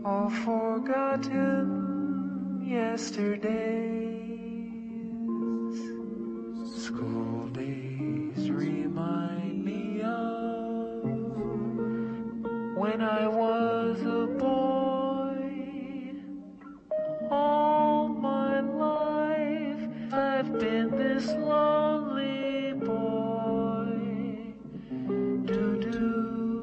all forgotten yesterdays. School days remind me of when I was a boy. All my life I've been this lonely boy. Do-do.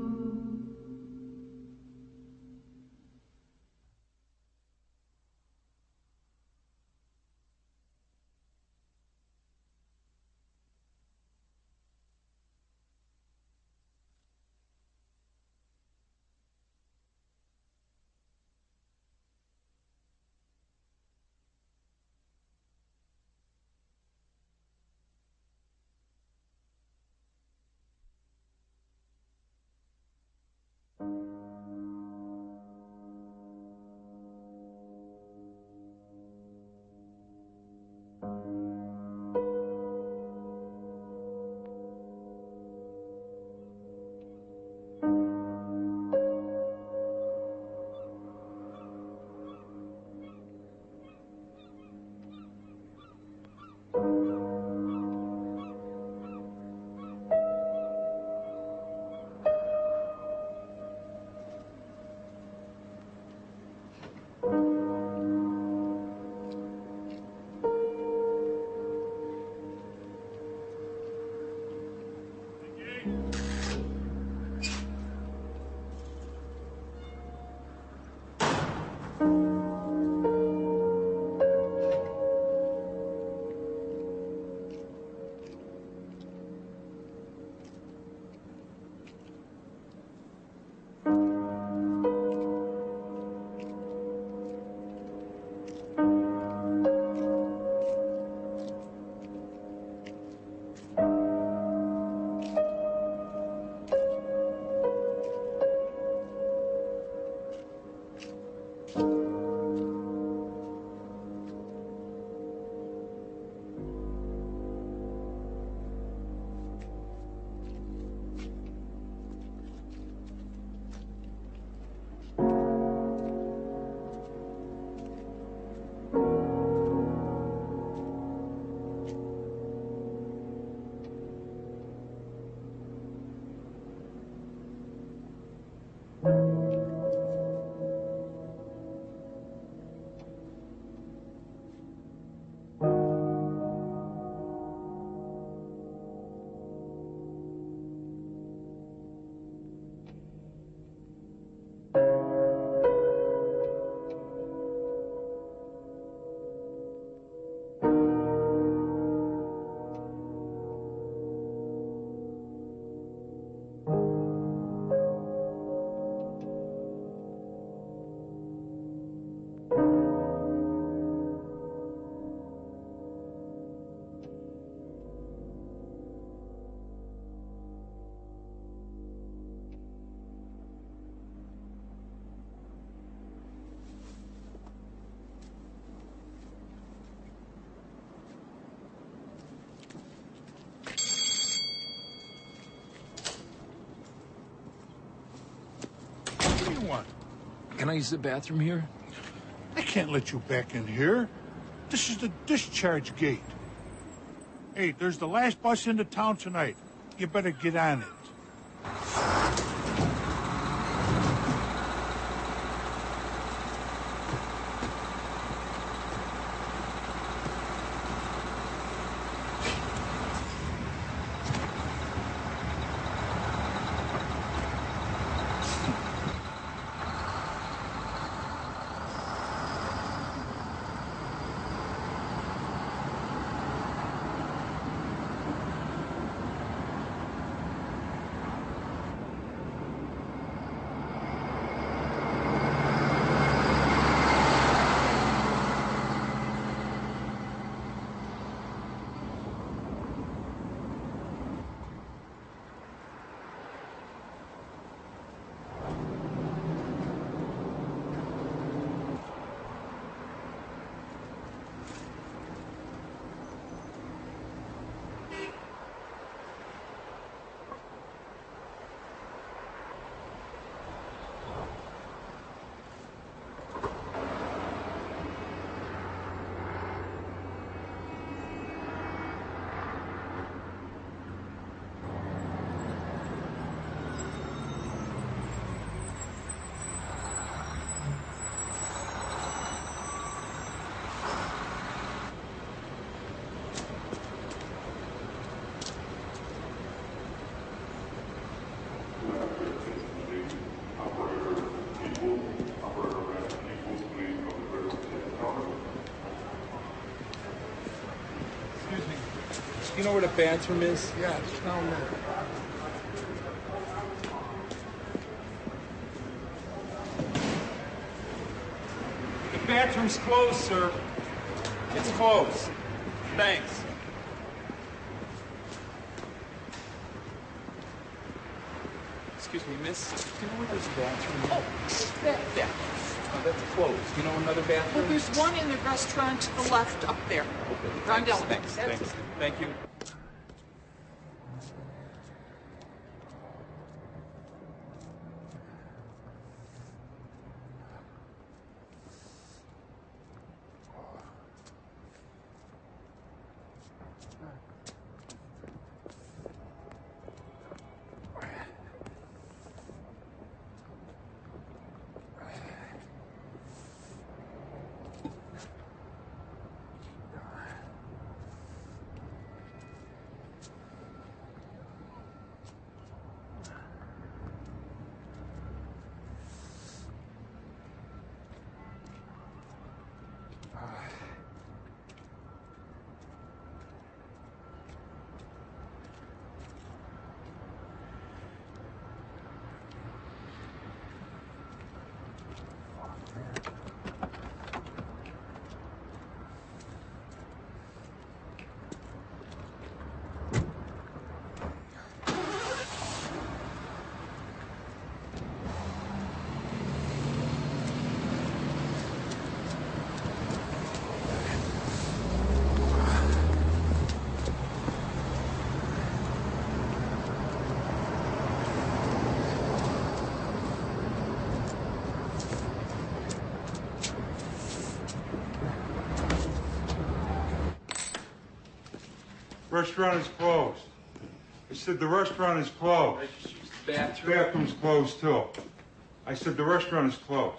Can I use the bathroom here? I can't let you back in here. This is the discharge gate. Hey, there's the last bus into town tonight. You better get on it. you know where the bathroom is? Yeah, it's down there. The bathroom's closed, sir. It's closed. Thanks. Excuse me, miss. Do you know where there's a bathroom? Oh, there. Oh, that's closed. Do you know another bathroom? Well, there's one in the restaurant to the left up there. Okay. Rondell. Thanks. Thank you. Restaurant is closed. I said the restaurant is closed. Bathroom's closed too. I said the restaurant is closed.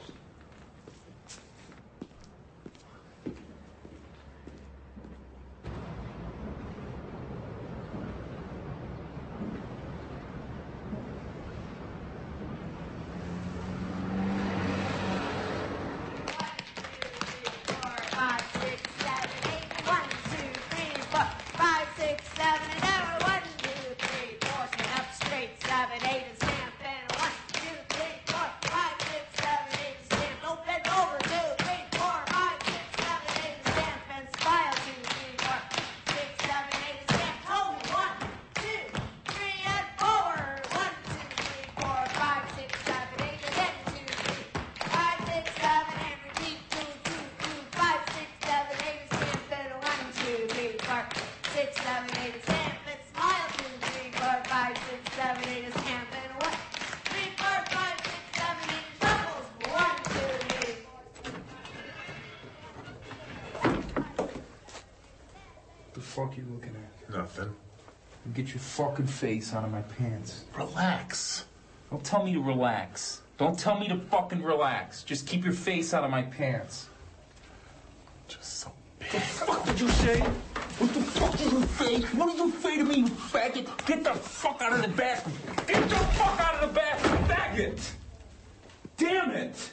The fuck you looking at? Nothing. Get your fucking face out of my pants. Relax. Don't tell me to relax. Don't tell me to fucking relax. Just keep your face out of my pants. Just so big. What the fuck did you say? What the fuck did you say? What did you say to me, you faggot? Get the fuck out of the bathroom. Get the fuck out of the bathroom, faggot! Damn it!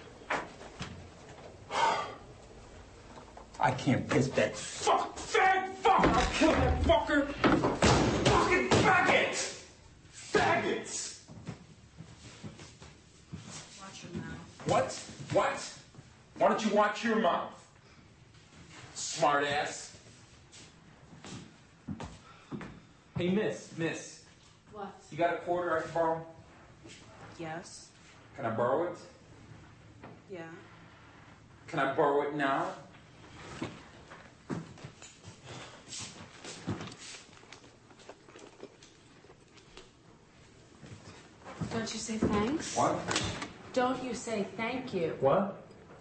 I can't piss that fuck, fag, fuck! I'll kill that fucker! Fucking faggot! Faggots! Watch your mouth. What? What? Why don't you watch your mouth? Smart ass. Hey, miss. What? You got a quarter I can borrow? Yes. Can I borrow it? Yeah. Can I borrow it now? Don't you say thanks? What? Don't you say thank you? What?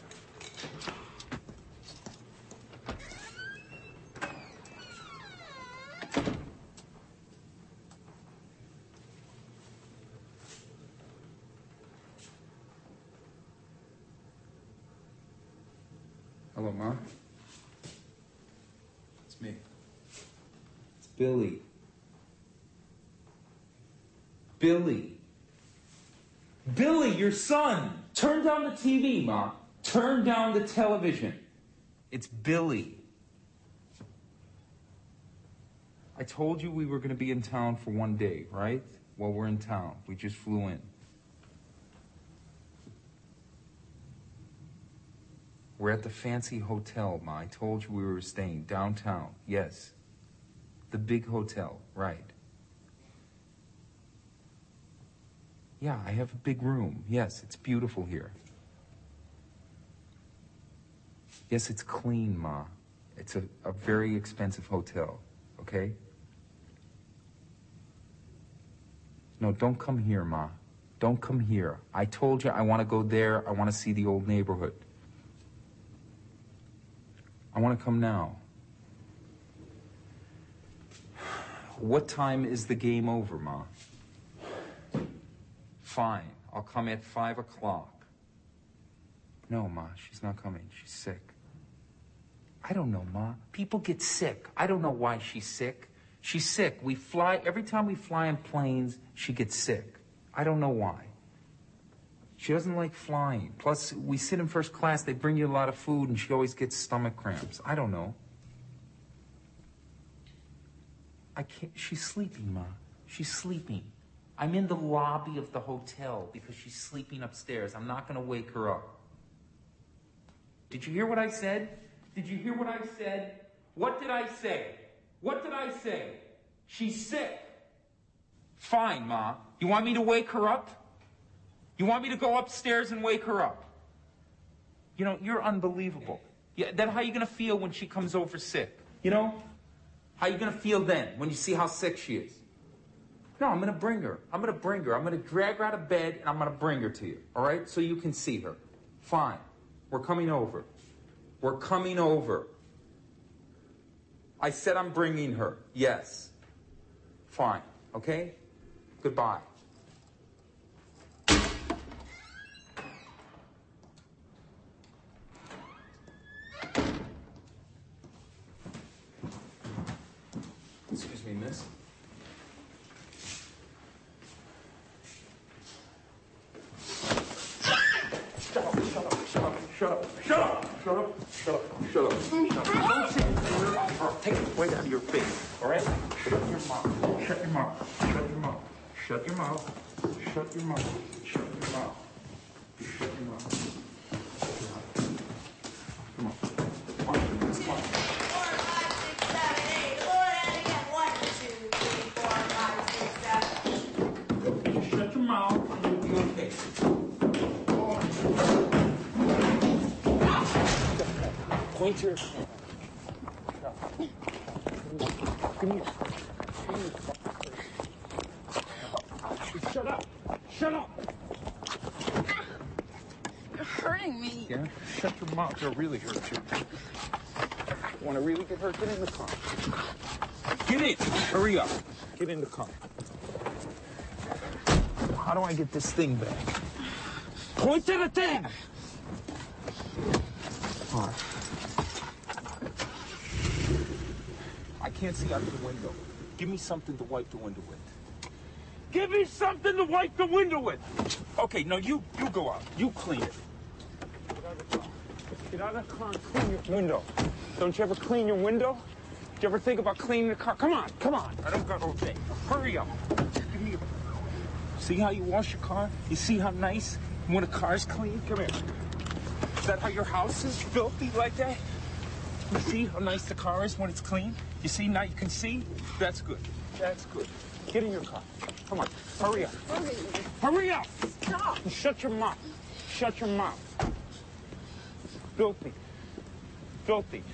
Hello, Mom. It's me. It's Billy. Billy, your son! Turn down the TV, Mom. Turn down the television. It's Billy. I told you we were going to be in town for 1 day, right? Well, we're in town. We just flew in. We're at the fancy hotel, Ma. I told you we were staying downtown. Yes. The big hotel, right. Yeah, I have a big room. Yes, it's beautiful here. Yes, it's clean, Ma. It's a very expensive hotel, okay? No, don't come here, Ma. Don't come here. I told you I want to go there. I want to see the old neighborhood. I want to come now. What time is the game over, Ma? Fine. I'll come at 5 o'clock. No, Ma, she's not coming. She's sick. I don't know, Ma. People get sick. I don't know why she's sick. She's sick. We fly, every time we fly in planes, she gets sick. I don't know why. She doesn't like flying. Plus, we sit in first class, they bring you a lot of food, and she always gets stomach cramps. I don't know. I can't, she's sleeping, Ma. She's sleeping. I'm in the lobby of the hotel because she's sleeping upstairs. I'm not going to wake her up. Did you hear what I said? Did you hear what I said? What did I say? What did I say? She's sick. Fine, Ma. You want me to wake her up? You want me to go upstairs and wake her up? You know, you're unbelievable. Yeah, then how are you going to feel when she comes over sick? You know? How are you going to feel then when you see how sick she is? No, I'm going to bring her. I'm going to bring her. I'm going to drag her out of bed, and I'm going to bring her to you, all right? So you can see her. Fine. We're coming over. We're coming over. I said I'm bringing her. Yes. Fine. Okay? Goodbye. Excuse me, miss. Shut up, shut up, shut up, shut up, shut up, shut up, shut up, shut up, shut up. Don't sit there. Take it right out of your face, all right? Shut your mouth. Shut your mouth. Shut your mouth. Shut your mouth. Shut your mouth. Shut your mouth. Shut your mouth. Come on. Come on. 2, 3, 4, 5, 6, 7, 8. Hold it again. 1, 2, 3, 4, 5, 6, 7. Just shut your mouth and you'll be okay. Point your hand. Give me Shut up! Shut up! You're hurting me. Yeah? Shut your mouth. It'll really hurt you. Want to really get hurt? Get in the car. Get in! Hurry up. Get in the car. How do I get this thing back? Point to the thing! All right. I can't see out the window. Give me something to wipe the window with. Give me something to wipe the window with. Okay, no, you go out. You clean it. Get out of the car and clean your window. Don't you ever clean your window? Do you ever think about cleaning the car? Come on, come on. I don't got all day. Hurry up. Give me See how you wash your car? You see how nice when a car's clean? Come here. Is that how your house is filthy like that? You see how nice the car is when it's clean? You see, now you can see? That's good. That's good. Get in your car. Come on. Hurry up. Hurry up. Stop. Shut your mouth. Shut your mouth. Filthy. Filthy.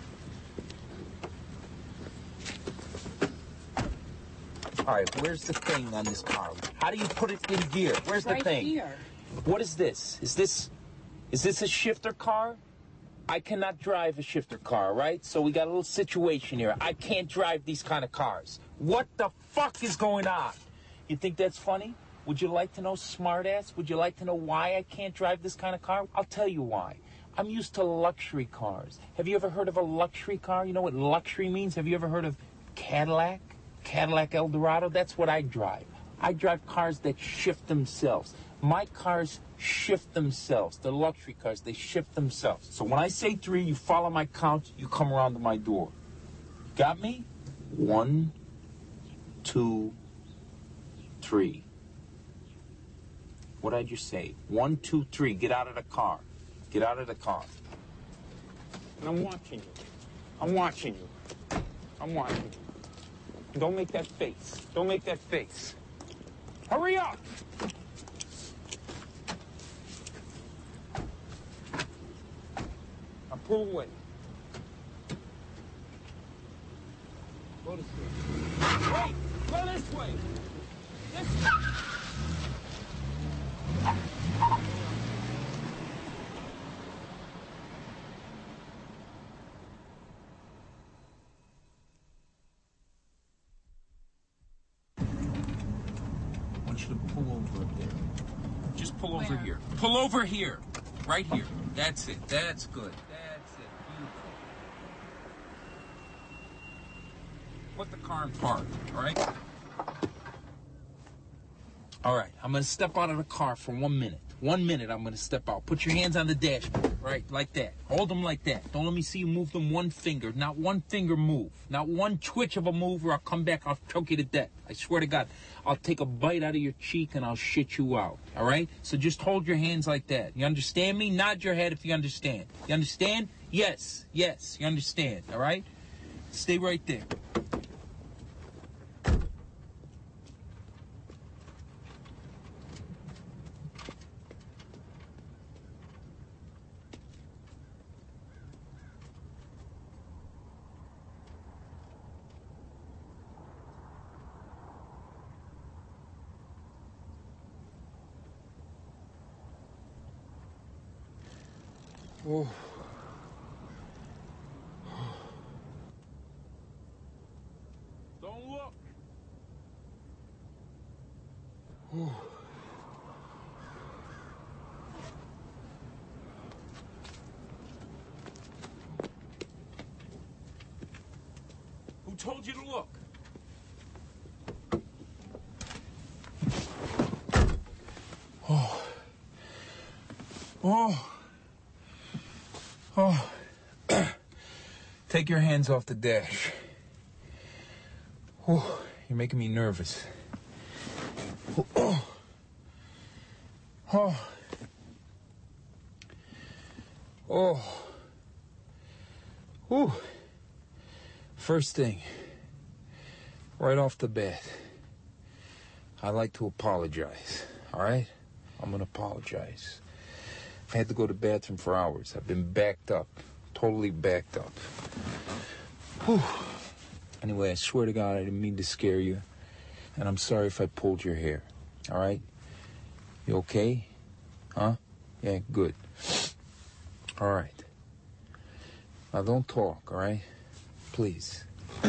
All right, where's the thing on this car? How do you put it in gear? Where's the thing? Right here. What is this? Is this a shifter car? I cannot drive a shifter car, right? So we got a little situation here. I can't drive these kind of cars. What the fuck is going on? You think that's funny? Would you like to know, smartass? Would you like to know why I can't drive this kind of car? I'll tell you why. I'm used to luxury cars. Have you ever heard of a luxury car? You know what luxury means? Have you ever heard of Cadillac? Cadillac Eldorado? That's what I drive. I drive cars that shift themselves. My cars shift themselves. The luxury cars, they shift themselves. So when I say 3, you follow my count, you come around to my door. Got me? 1, 2, 3. What did I just say? 1, 2, 3. Get out of the car. Get out of the car. And I'm watching you. I'm watching you. I'm watching you. Don't make that face. Don't make that face. Hurry up! Now pull away. Go this way. Wait! Go this way! This way! I want you to pull over up there. Just pull over here. Pull over here. Right here. That's it. That's good. That's it. Beautiful. Put the car in park, all right? All right, I'm going to step out of the car for 1 minute. 1 minute, I'm going to step out. Put your hands on the dashboard, right, like that. Hold them like that. Don't let me see you move them one finger. Not one finger move. Not one twitch of a move, or I'll come back, I'll choke you to death. I swear to God, I'll take a bite out of your cheek and I'll shit you out, all right? So just hold your hands like that. You understand me? Nod your head if you understand. You understand? Yes, yes, you understand, all right? Stay right there. Oh. Don't look. Oh. Who told you to look? Oh. Oh. Oh, take your hands off the dash. Oh, you're making me nervous. Oh, oh, oh, oh. First thing, right off the bat, I'd like to apologize, all right? I'm gonna apologize. I had to go to the bathroom for hours. I've been backed up. Totally backed up. Whew. Anyway, I swear to God, I didn't mean to scare you. And I'm sorry if I pulled your hair. All right? You okay? Huh? Yeah, good. All right. Now, don't talk, all right? Please.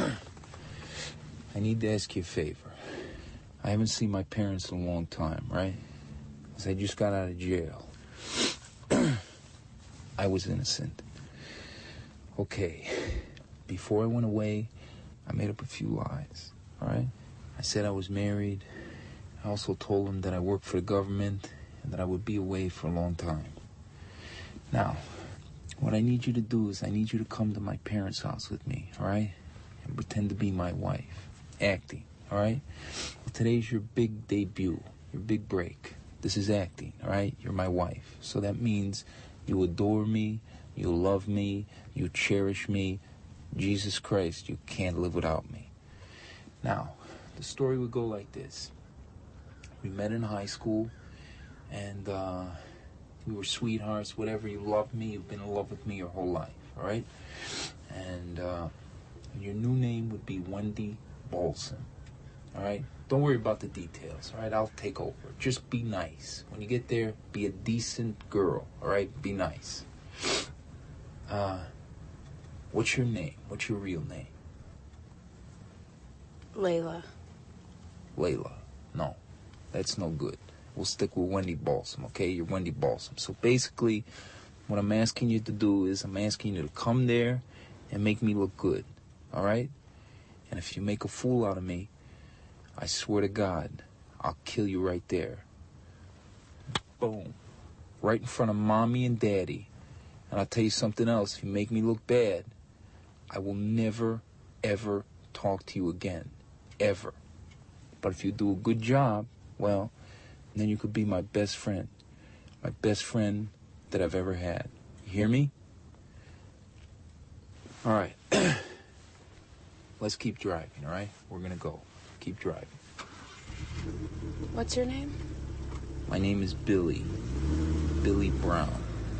I need to ask you a favor. I haven't seen my parents in a long time, right? Because I just got out of jail. I was innocent. Okay, before I went away, I made up a few lies, all right? I said I was married. I also told them that I worked for the government and that I would be away for a long time. Now, what I need you to do is I need you to come to my parents' house with me, all right? And pretend to be my wife. Acting, all right? Well, today's your big debut, your big break. This is acting, all right? You're my wife. So that means you adore me, you love me, you cherish me. Jesus Christ, you can't live without me. Now, the story would go like this. We met in high school, and we were sweethearts, whatever. You love me, you've been in love with me your whole life, all right? And your new name would be Wendy Balsam, all right? Don't worry about the details, all right? I'll take over. Just be nice. When you get there, be a decent girl, all right? Be nice. What's your name? What's your real name? Layla. Layla. No, that's no good. We'll stick with Wendy Balsam, okay? You're Wendy Balsam. So basically, what I'm asking you to do is I'm asking you to come there and make me look good, all right? And if you make a fool out of me, I swear to God, I'll kill you right there. Boom. Right in front of Mommy and Daddy. And I'll tell you something else. If you make me look bad, I will never, ever talk to you again, ever. But if you do a good job, well, then you could be my best friend that I've ever had. You hear me? All right. Let's keep driving, all right? We're gonna go. Keep driving. What's your name? My name is Billy. Billy Brown.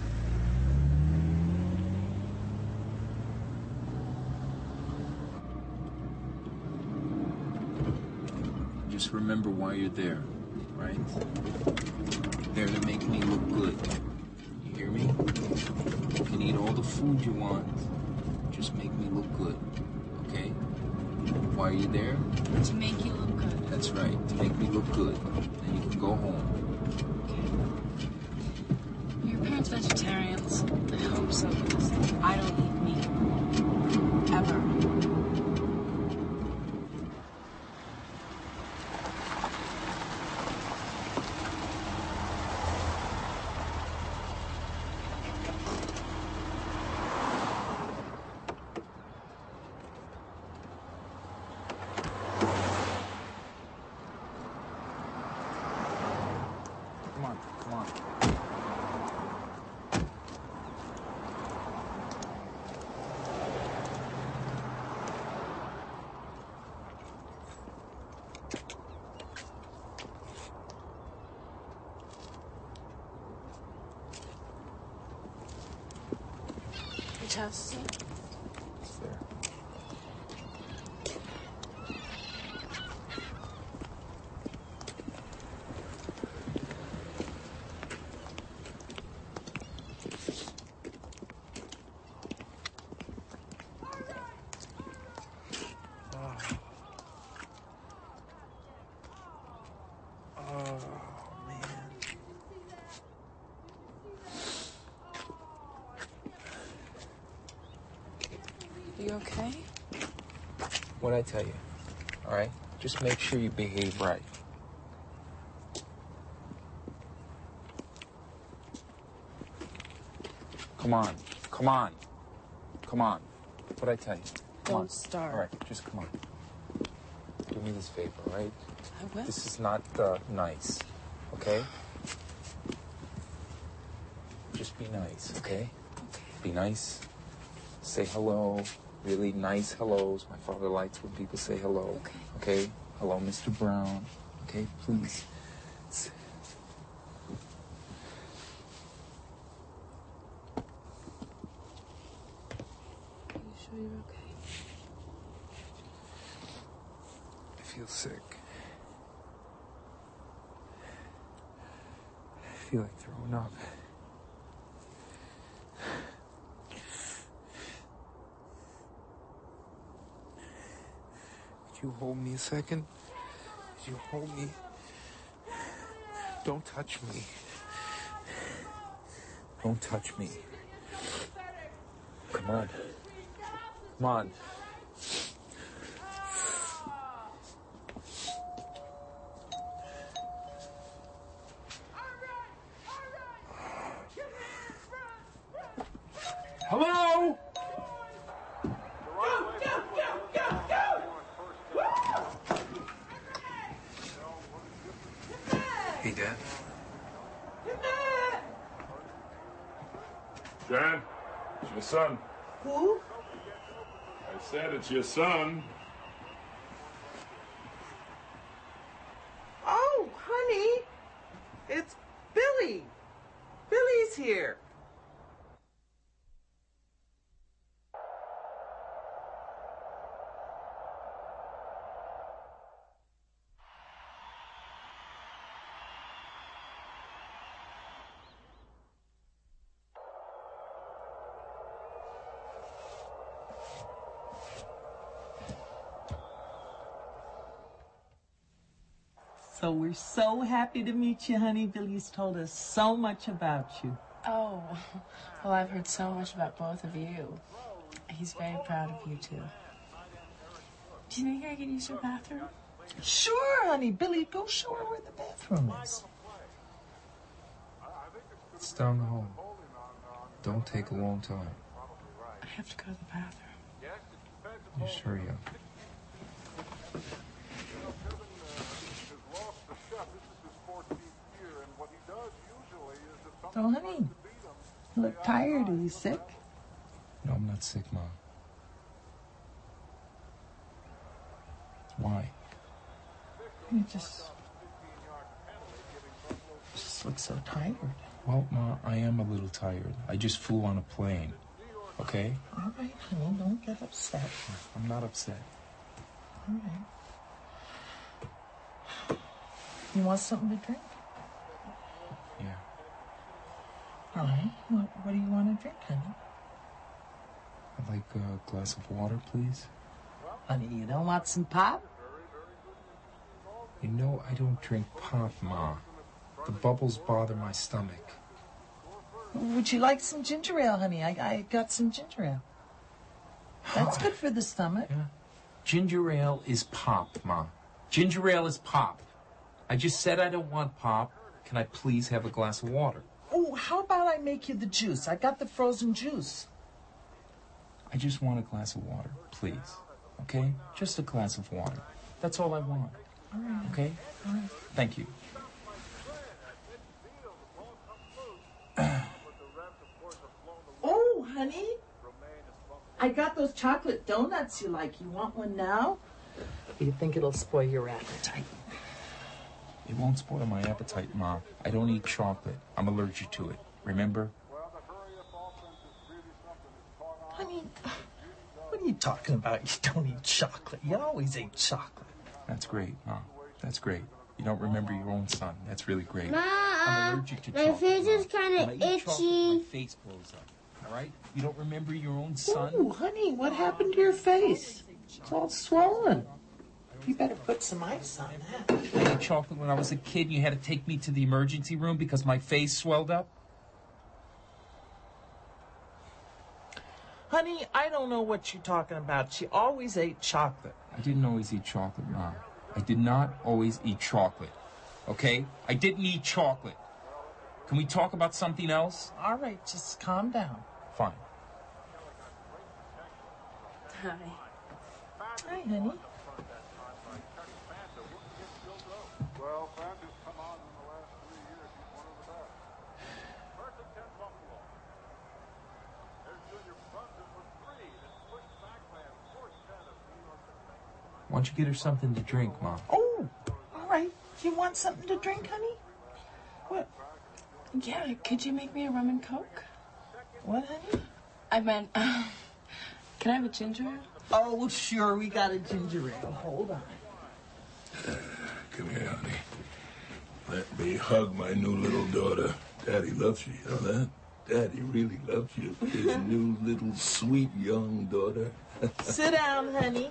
Just remember why you're there, right? There to make me look good. You hear me? You can eat all the food you want. Just make me look good, okay? Why are you there? To make you look good. That's right, to make me look good. Then you can go home. Are your parents vegetarians? I hope so, because I don't eat meat. Ever. Come on. Which house is it? It's there. You okay? What'd I tell you? All right? Just make sure you behave right. Come on. What'd I tell you? Don't start. All right, just come on. Do me this favor, all right? I will. This is not nice, okay? Just be nice, okay? Be nice. Say hello. Really nice hellos. My father likes when people say hello. Okay? Hello, Mr. Brown. Okay, please. Are you sure you're okay? I feel sick. I feel like throwing up. Could you hold me a second? Could you hold me? Don't touch me. Don't touch me. Come on. Come on. Hello? Hey, Dad. Jan, it's your son. Who? I said it's your son. Oh, honey, it's Billy. Billy's here. So we're so happy to meet you, honey. Billy's told us so much about you. Oh, well, I've heard so much about both of you. He's very proud of you, too. Do you think I could use your bathroom? Sure, honey. Billy, go show her where the bathroom is. It's down the hall. Don't take a long time. I have to go to the bathroom. Just hurry up. Oh, honey, you look tired. Are you sick? No, I'm not sick, Ma. Why? You just look so tired. Well, Ma, I am a little tired. I just flew on a plane. Okay? All right, honey, don't get upset. I'm not upset. All right. You want something to drink? Yeah. All right. What do you want to drink, honey? I'd like a glass of water, please. Honey, you don't want some pop? You know I don't drink pop, Ma. The bubbles bother my stomach. Would you like some ginger ale, honey? I got some ginger ale. That's good for the stomach. Yeah. Ginger ale is pop, Ma. Ginger ale is pop. I just said I don't want pop. Can I please have a glass of water? Oh, how about I make you the juice? I got the frozen juice. I just want a glass of water, please. Okay? Just a glass of water. That's all I want. All right. Okay? All right. Thank you. Oh, honey. I got those chocolate donuts you like. You want one now? You think it'll spoil your appetite? It won't spoil my appetite, Ma. I don't eat chocolate. I'm allergic to it. Remember? Honey, what are you talking about? You don't eat chocolate. You always ate chocolate. That's great, Ma. That's great. You don't remember your own son. That's really great. Ma, I'm allergic to my chocolate. face is Ma. kind When of I eat chocolate, itchy. my face blows up. All right? You don't remember your own son? Oh, honey, what happened to your face? It's all swollen. You better put some ice on that. I ate chocolate when I was a kid and you had to take me to the emergency room because my face swelled up? Honey, I don't know what you're talking about. She always ate chocolate. I didn't always eat chocolate, Mom. I did not always eat chocolate. Okay? I didn't eat chocolate. Can we talk about something else? All right, just calm down. Fine. Hi. Hi, honey. Well, Fanta's come on in the last 3 years. He's one of the best. First and 10 Buffalo. There's Junior Brunson with 3. It's pushed back by a fourth set of New York defense. Why don't you get her something to drink, Mom? Oh, all right. You want something to drink, honey? What? Yeah, could you make me a rum and coke? What, honey? I meant, can I have a ginger ale? Oh, sure. We got a ginger ale. Hold on. Come here, honey. Let me hug my new little daughter. Daddy loves you, you know that? Daddy really loves you. His new little sweet young daughter. Sit down, honey.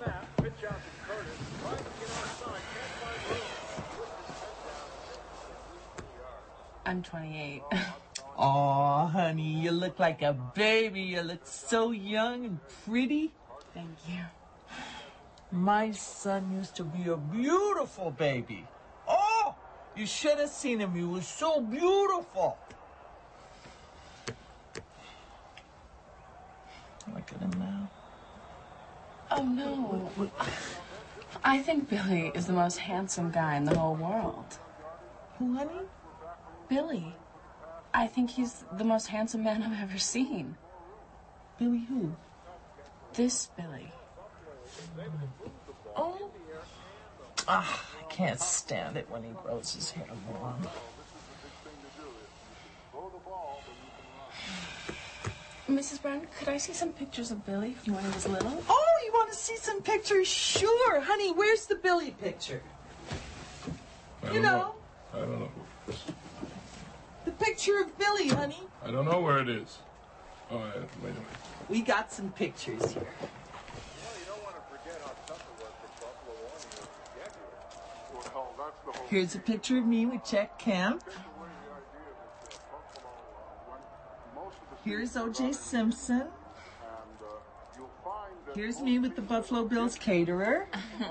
I'm 28. Aw, honey, you look like a baby. You look so young and pretty. Thank you. My son used to be a beautiful baby. Oh, you should have seen him. He was so beautiful. Look at him now. Oh, no. I think Billy is the most handsome guy in the whole world. Who, honey? Billy. I think he's the most handsome man I've ever seen. Billy who? This Billy. Oh. Ah, I can't stand it when he grows his hair long. Mrs. Brown, could I see some pictures of Billy from when he was little? Oh, you want to see some pictures? Sure. Honey, where's the Billy picture? I You know. I don't know. The picture of Billy, honey. I don't know where it is. Oh, yeah, wait a minute. We got some pictures here. Here's a picture of me with Jack Kemp. Here's O.J. Simpson. Here's me with the Buffalo Bills caterer.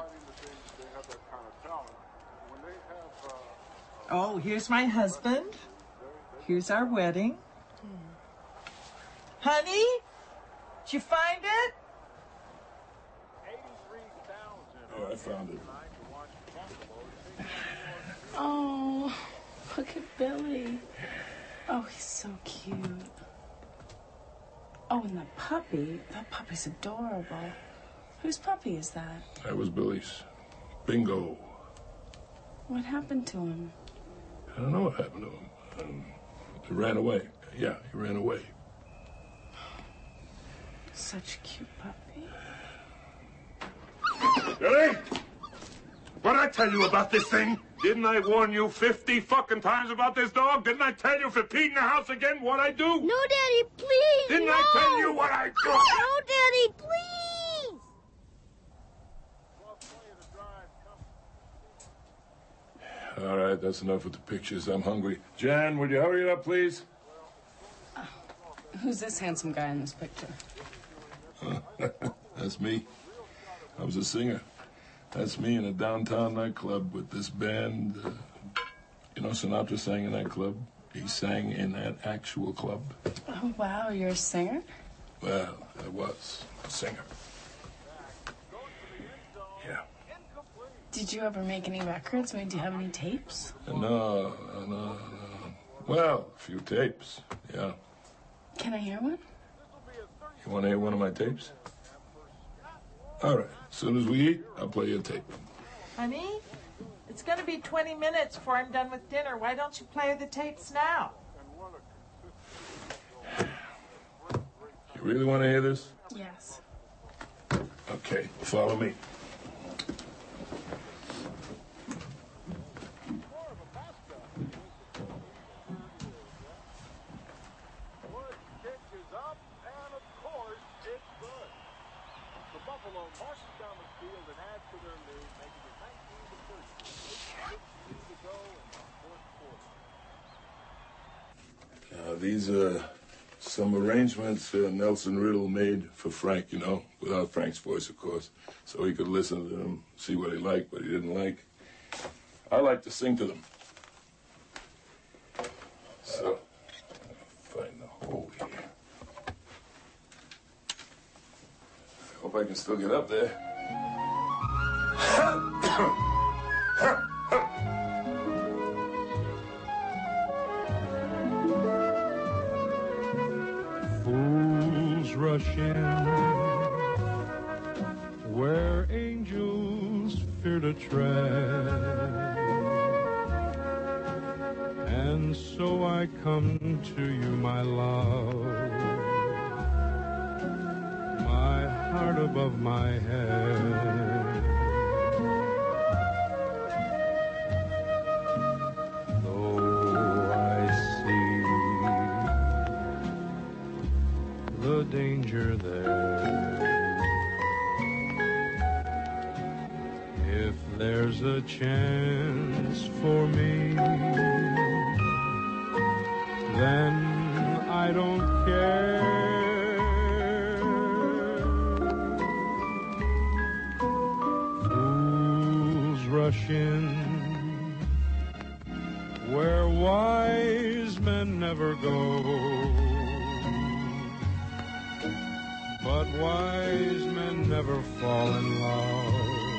Oh, here's my husband. Here's our wedding. Honey, did you find it? I found it. Oh, look at Billy. Oh, he's so cute. Oh, and the puppy. That puppy's adorable. Whose puppy is that? That was Billy's. Bingo. What happened to him? I don't know what happened to him. He ran away. Yeah, he ran away. Such a cute puppy. Billy! What'd I tell you about this thing? Didn't I warn you 50 fucking times about this dog? Didn't I tell you if it peed in the house again, what I do? No, Daddy, please. Didn't no. I tell you what I do? No, Daddy, please. All right, that's enough with the pictures. I'm hungry. Jan, would you hurry it up, please? Who's this handsome guy in this picture? That's me. I was a singer. That's me in a downtown nightclub with this band. You know, Sinatra sang in that club. He sang in that actual club. Oh, wow, you're a singer? Well, I was a singer. Yeah. Did you ever make any records? I mean, do you have any tapes? No. Well, a few tapes, yeah. Can I hear one? You want to hear one of my tapes? All right. As soon as we eat, I'll play you a tape. Honey, it's going to be 20 minutes before I'm done with dinner. Why don't you play the tapes now? You really want to hear this? Yes. Okay, follow me. These are some arrangements Nelson Riddle made for Frank, you know, without Frank's voice, of course, so he could listen to them, see what he liked, what he didn't like. I like to sing to them. So, find the hole here. I hope I can still get up there. Rush in where angels fear to tread, and so I come to you, my love, my heart above my head. Though I see the danger there, if there's a chance for me, then I don't care. Fools rush in where wise men never go, but wise men never fall in love.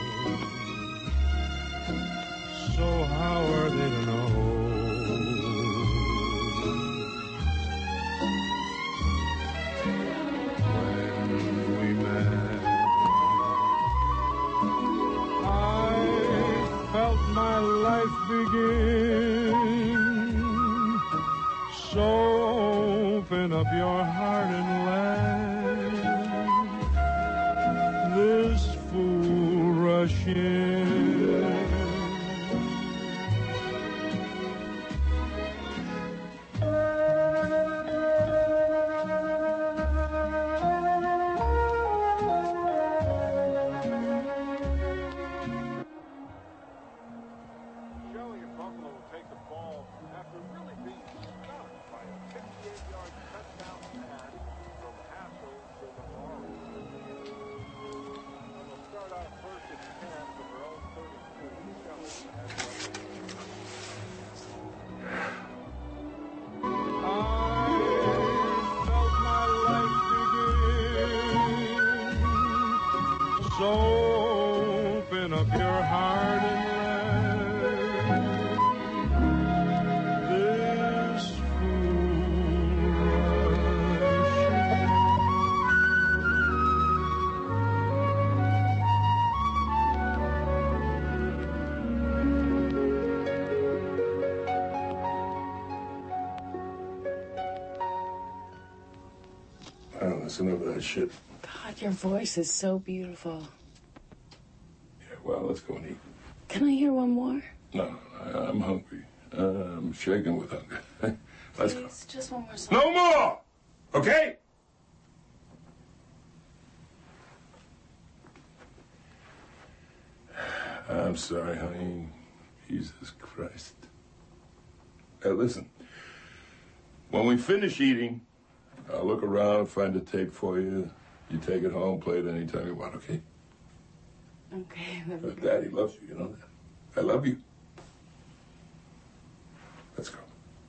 So how are they to know? When we met, I felt my life begin. So open up your heart and let this fool rush in. Shelley and Buffalo will take the ball after really being stunned by a 58-yard touchdown pass from Hassel to Lamar. And they'll start out first and 10 from their own 30. That's enough of that shit. God, your voice is so beautiful. Yeah, well, let's go and eat. Can I hear one more? No, I'm hungry. I'm shaking with hunger. Let's go. Please, just one more song. No more! Okay? I'm sorry, honey. Jesus Christ. Hey, listen. When we finish eating, I'll look around, find a tape for you. You take it home, play it anytime you want, okay? Okay. Daddy loves you, you know that. I love you. Let's go.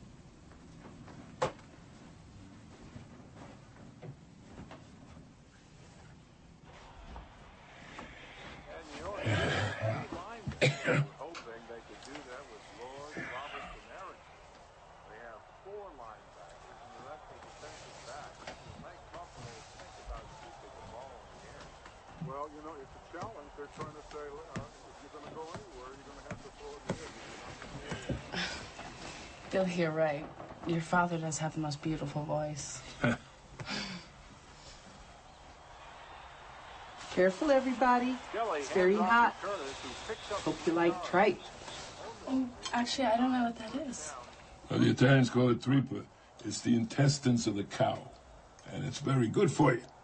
Hoping they could do that with Lord, Roberts, and Erickson. They have 4 linebackers, and the rest of the defensive backs. It'll make Buffalo think about keeping the ball in the air. Well, you know, it's a challenge. They're trying to say, if you're going to go anywhere, you're going to have to throw it in the air. Bill, you're right. Your father does have the most beautiful voice. Careful, everybody. It's very hot. Hope you like tripe. Oh, actually, I don't know what that is. Well, the Italians call it tripa. It's the intestines of the cow. And it's very good for you.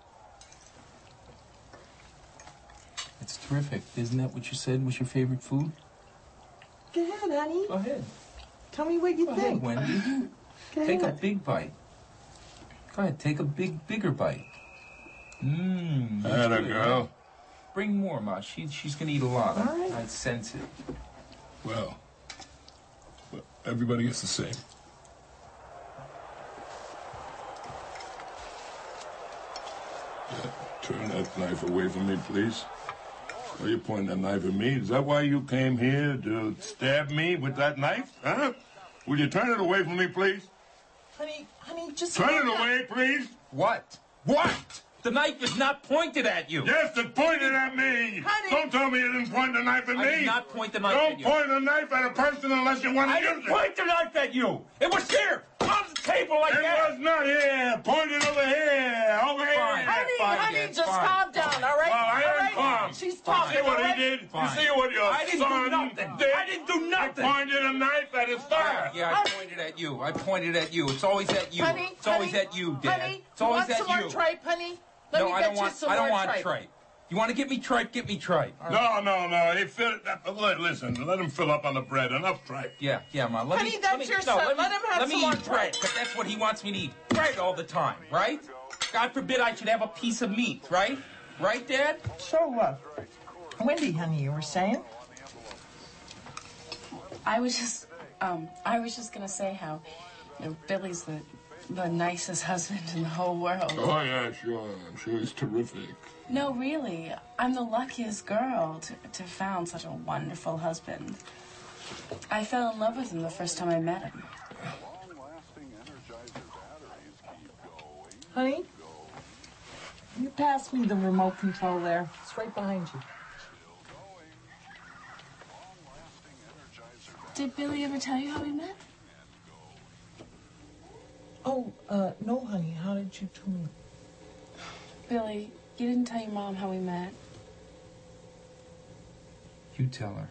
It's terrific. Isn't that what you said was your favorite food? Go ahead, honey. Go ahead. Tell me what you Go think. ahead, Wendy. Take a big bite. Go ahead, take a bigger bite. Atta girl. Bring more, Ma. She's gonna eat a lot. All right. I sense it. Well, everybody gets the same. Yeah, turn that knife away from me, please. Why are you pointing that knife at me? Is that why you came here, to stab me with that knife? Huh? Will you turn it away from me, please? Honey, just... Turn it away, please. What? What? The knife is not pointed at you. Yes, it's pointed at me. Honey. Don't tell me you didn't point the knife at me. I did not point the knife at Don't you. point a knife at a person unless you want to I use didn't it. point the knife at you. It was here on the table like that. It was not here. Point it over here. Over here. Fine. Honey, Dad, just fine. calm down, all right? Well, I All am right? calm. She's You talking, see what all right? he did? Fine. You see what your I didn't do son nothing. did? I didn't do nothing. He pointed a knife at his father. Yeah, I pointed at you. I pointed at you. It's always at you. Honey, it's always honey, at you, Dad. Honey, it's always you want at some you. more tripe, honey? Let me I get don't you want. some I don't more want tripe. tripe. You want to get me tripe? Get me tripe. No. He filled. Listen, let him fill up on the bread. Enough tripe. Yeah, Ma. Let Honey, me, that's let me, your no, son. Let me, Let him have let some me more eat bread, tripe. because that's what he wants me to eat. Bread all the time, right? God forbid I should have a piece of meat, right? Right, Dad? So, Wendy, honey, you were saying? I was just gonna say how, Billy's the nicest husband in the whole world. Oh yeah, sure. I'm sure he's terrific. No, really, I'm the luckiest girl to have found such a wonderful husband. I fell in love with him the first time I met him. Long-lasting Energizer batteries keep going. Honey, you pass me the remote control there. It's right behind you. Did Billy ever tell you how we met? Oh, no, honey. How did you tell me? Billy, you didn't tell your mom how we met. You tell her.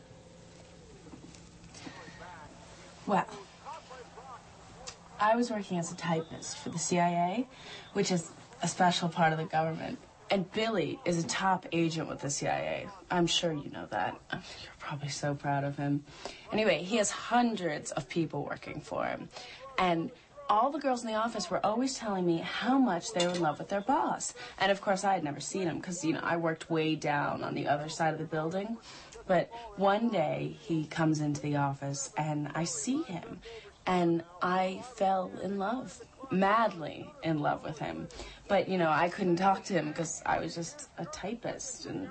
Well, I was working as a typist for the CIA, which is a special part of the government. And Billy is a top agent with the CIA. I'm sure you know that. You're probably so proud of him. Anyway, he has hundreds of people working for him. And all the girls in the office were always telling me how much they were in love with their boss. And of course, I had never seen him because, I worked way down on the other side of the building. But one day he comes into the office and I see him and I fell in love, madly in love with him. But, I couldn't talk to him because I was just a typist. And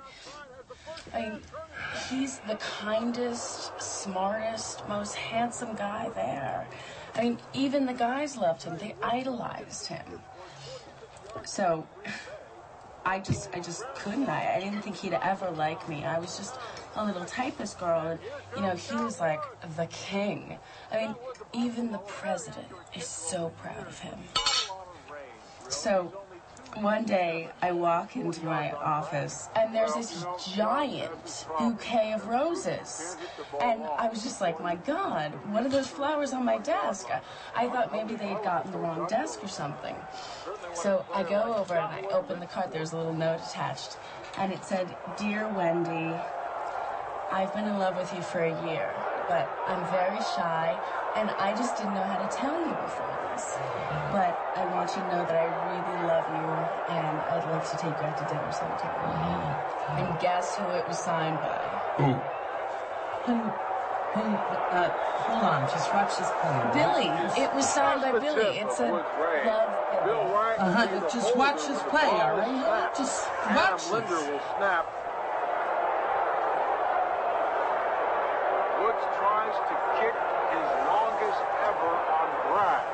he's the kindest, smartest, most handsome guy there. Even the guys loved him. They idolized him. So I just couldn't. I didn't think he'd ever like me. I was just a little typist girl, and, he was like the king. Even the president is so proud of him. So One day, I walk into my office, and there's this giant bouquet of roses. And I was just like, my God, what are those flowers on my desk? I thought maybe they had gotten the wrong desk or something. So I go over and I open the card. There's a little note attached. And it said, "Dear Wendy, I've been in love with you for a year, but I'm very shy, and I just didn't know how to tell you before this. But I want you to know that I really love you, and I'd love to take you out to dinner sometime." And guess who it was signed by? Who? Hold on, just watch this play. Billy. It was signed by Billy. It said, "Love Billy." Just watch this play, all right? Just watch this. Linder will snap. Woods tries to kick his longest ever on grass.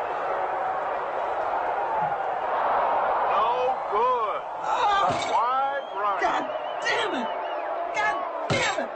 No good. Wide right. God damn it! God damn it!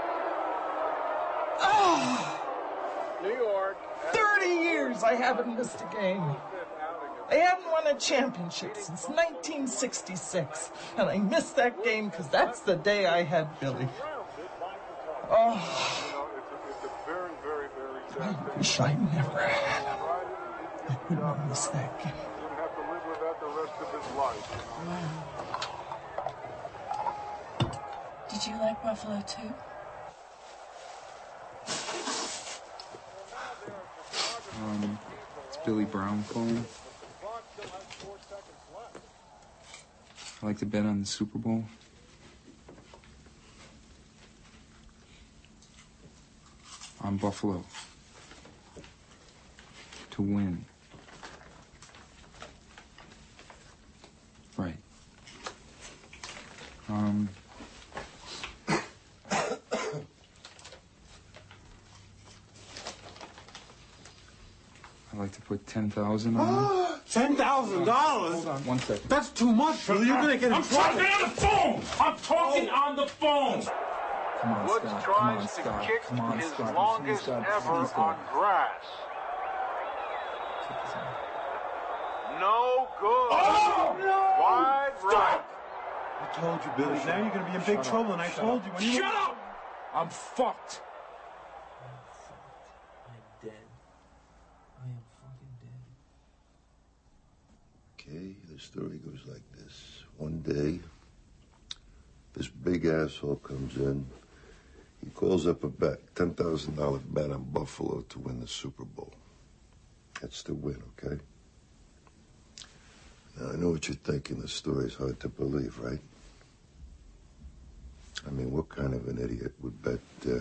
Oh! New York. 30 years I haven't missed a game. I haven't won a championship since 1966, and I missed that game because that's the day I had Billy. Oh, It's a very, very, very sad I wish I never had him. I wouldn't have missed that game. He's going to have to live with that the rest of his life. Did you like Buffalo too? It's Billy Brown calling. I like to bet on the Super Bowl. On Buffalo. To win. Right. I'd like to put $10,000 on it. $10,000? Hold on, 1 second. That's too much, Billy. You're gonna get in trouble. I'm talking on the phone! I'm talking on the phone! Come on, Woods Scott. tries to kick his longest ever on grass. No good. Oh! No! Wide right. I told you, Billy. Now you're gonna be in big trouble, and I told you when you... Shut up! I'm fucked. I'm dead. I am fucking dead. Okay, the story goes like this. One day, this big asshole comes in. He calls up a bet, $10,000 bet on Buffalo to win the Super Bowl. That's the win, okay? Now, I know what you're thinking. The story's hard to believe, right? I mean, what kind of an idiot would bet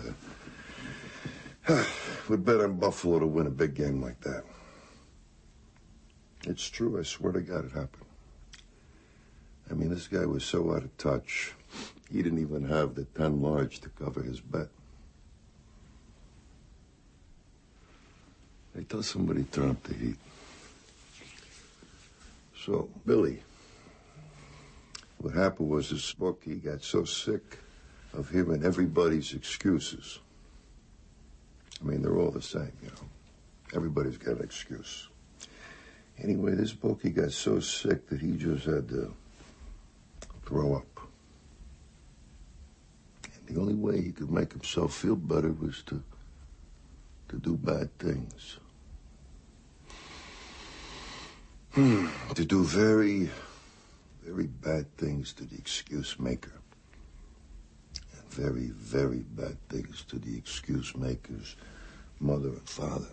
on Buffalo to win a big game like that? It's true. I swear to God it happened. I mean, this guy was so out of touch, he didn't even have the 10 large to cover his bet. Hey, tell somebody to turn up the heat. So, Billy, what happened was this bookie got so sick of hearing everybody's excuses. I mean, they're all the same, you know. Everybody's got an excuse. Anyway, this bookie got so sick that he just had to throw up. And the only way he could make himself feel better was to do bad things. To do very, very bad things to the excuse maker. And very, very bad things to the excuse maker's mother and father.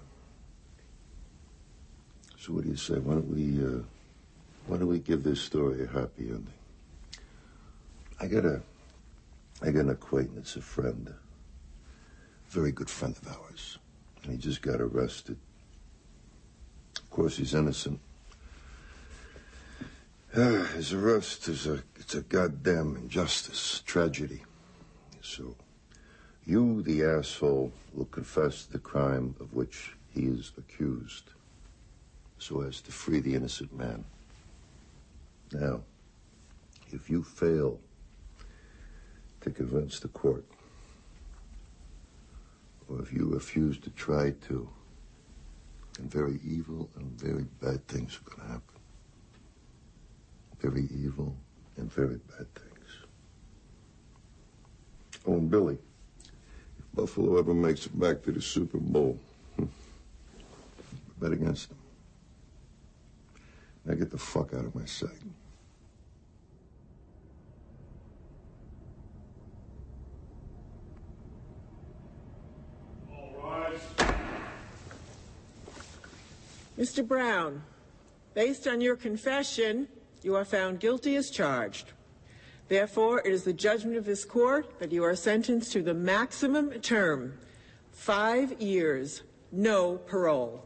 So what do you say? Why don't we give this story a happy ending? I got an acquaintance, a friend, a very good friend of ours, and he just got arrested. Of course, he's innocent. His arrest is it's a goddamn injustice, tragedy. So, you, the asshole, will confess the crime of which he is accused, so as to free the innocent man. Now, if you fail to convince the court, or if you refuse to try to, then very evil and very bad things are going to happen. very evil and very bad things. Oh, and Billy, if Buffalo ever makes it back to the Super Bowl, bet against them. Now get the fuck out of my sight. Mr. Brown, based on your confession, you are found guilty as charged. Therefore, it is the judgment of this court that you are sentenced to the maximum term, 5 years, no parole.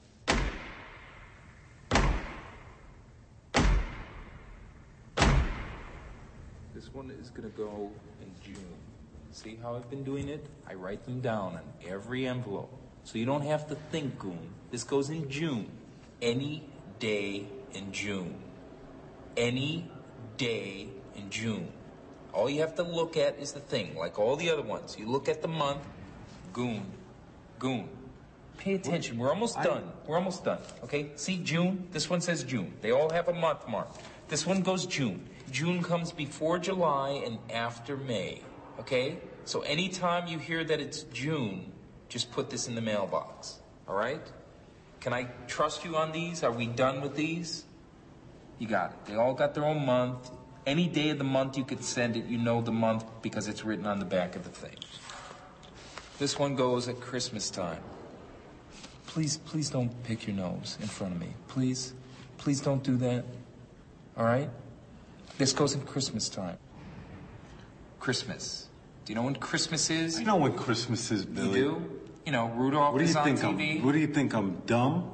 This one is gonna go in June. See how I've been doing it? I write them down on every envelope. So you don't have to think, Goon. This goes in June. Any day in June. Any day in June. All you have to look at is the thing, like all the other ones. You look at the month, Goon, Goon. Pay attention, we're almost done. We're almost done, okay? See, June, this one says June. They all have a month mark. This one goes June. June comes before July and after May, okay? So anytime you hear that it's June, just put this in the mailbox, all right? Can I trust you on these? Are we done with these? You got it. They all got their own month. Any day of the month you could send it, you know the month because it's written on the back of the thing. This one goes at Christmas time. Please don't pick your nose in front of me. Please don't do that, all right? This goes at Christmas time. Christmas. Do you know when Christmas is? I know when Christmas is, Billy. You do? You know, Rudolph is on TV. What do you think, I'm dumb?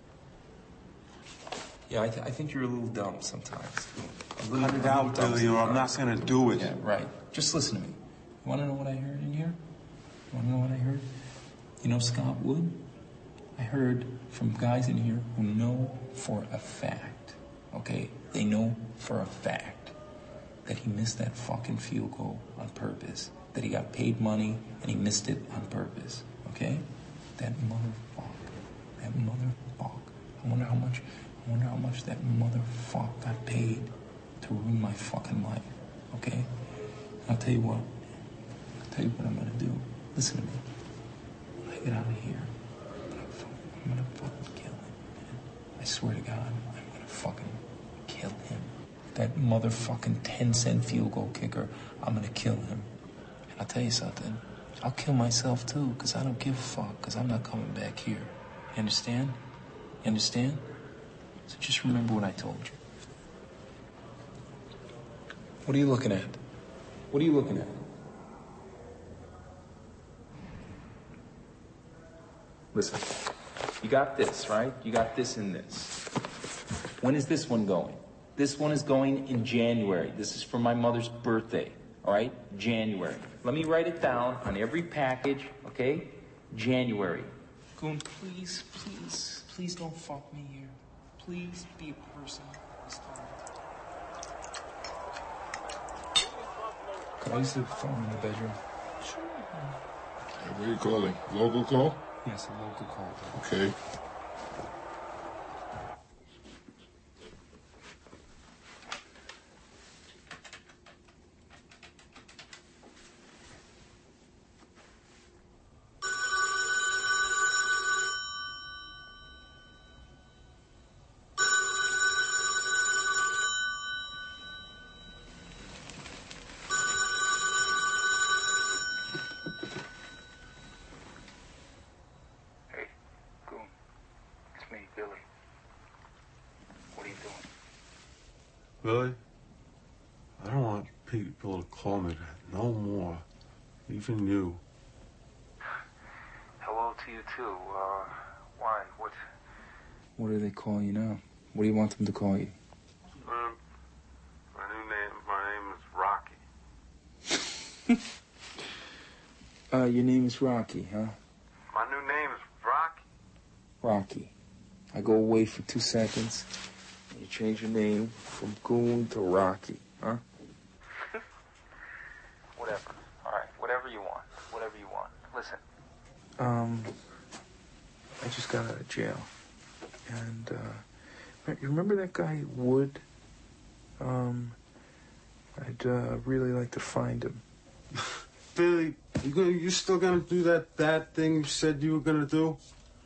Yeah, I think you're a little dumb sometimes. Cut it out, Billy, or I'm not gonna do it. Yeah, right. Just listen to me. You wanna know what I heard in here? You wanna know what I heard? You know Scott Wood? I heard from guys in here who know for a fact, okay? They know for a fact that he missed that fucking field goal on purpose. That he got paid money and he missed it on purpose, okay? That motherfucker. I wonder how much that motherfucker got paid to ruin my fucking life, okay? I'll tell you what I'm gonna do. Listen to me. When I get out of here, I'm gonna fucking kill him, man. I swear to God, I'm gonna fucking kill him. That motherfucking 10-cent field goal kicker, I'm gonna kill him. And I'll tell you something. I'll kill myself too, because I don't give a fuck, because I'm not coming back here. You understand? You understand? So just remember what I told you. What are you looking at? What are you looking at? Listen, you got this, right? You got this and this. When is this one going? This one is going in January. This is for my mother's birthday, all right? January. Let me write it down on every package, okay? January. Goon, please don't fuck me here. Please be a person this time. Could I use the phone in the bedroom? Sure. Hey, where are you calling? Local call? Yes, a local call. Okay. Billy, I don't want people to call me that no more. Even you. Hello to you too. Why? What do they call you now? What do you want them to call you? My name is Rocky. Your name is Rocky, huh? My new name is Rocky. Rocky. I go away for 2 seconds. You change your name from Goon to Rocky, huh? Whatever. All right. Whatever you want. Whatever you want. Listen. I just got out of jail. And, you remember that guy, Wood? I'd really like to find him. Billy, you still gonna do that bad thing you said you were gonna do?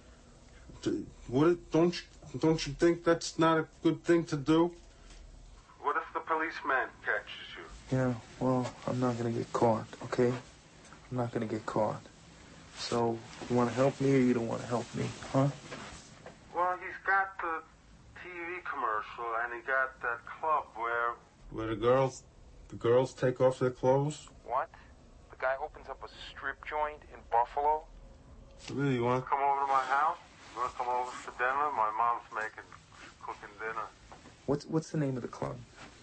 Don't you think that's not a good thing to do? What if the policeman catches you? Yeah, well, I'm not gonna get caught, okay? I'm not gonna get caught. So, you wanna help me or you don't wanna help me, huh? Well, he's got the TV commercial and he got that club where the girls take off their clothes. What? The guy opens up a strip joint in Buffalo? Really, you want to come over to my house? You want to come over for dinner? My mom's cooking dinner. What's the name of the club?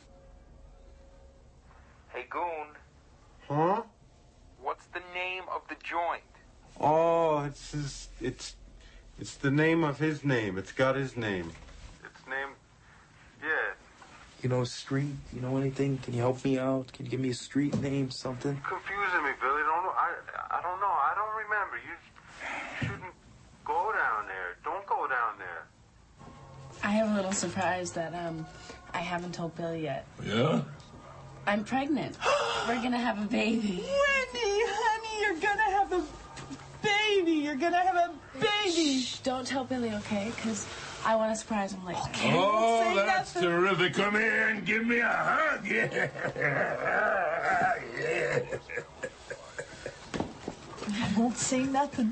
Hey, Goon. Huh? What's the name of the joint? Oh, it's the name of his name. It's got his name. It's named, yeah. You know a street? You know anything? Can you help me out? Can you give me a street name, something? Confusing me, Billy. I don't know. I don't remember. You shouldn't go down there. Don't go down there. I have a little surprise that I haven't told Billy yet. Yeah? I'm pregnant. We're gonna have a baby. Wendy, honey, you're gonna have a baby. You're gonna have a baby. Shh, don't tell Billy, okay? Because I want to surprise him later. Okay? Oh, that's terrific. Come here and give me a hug. Yeah. Yeah. I won't say nothing.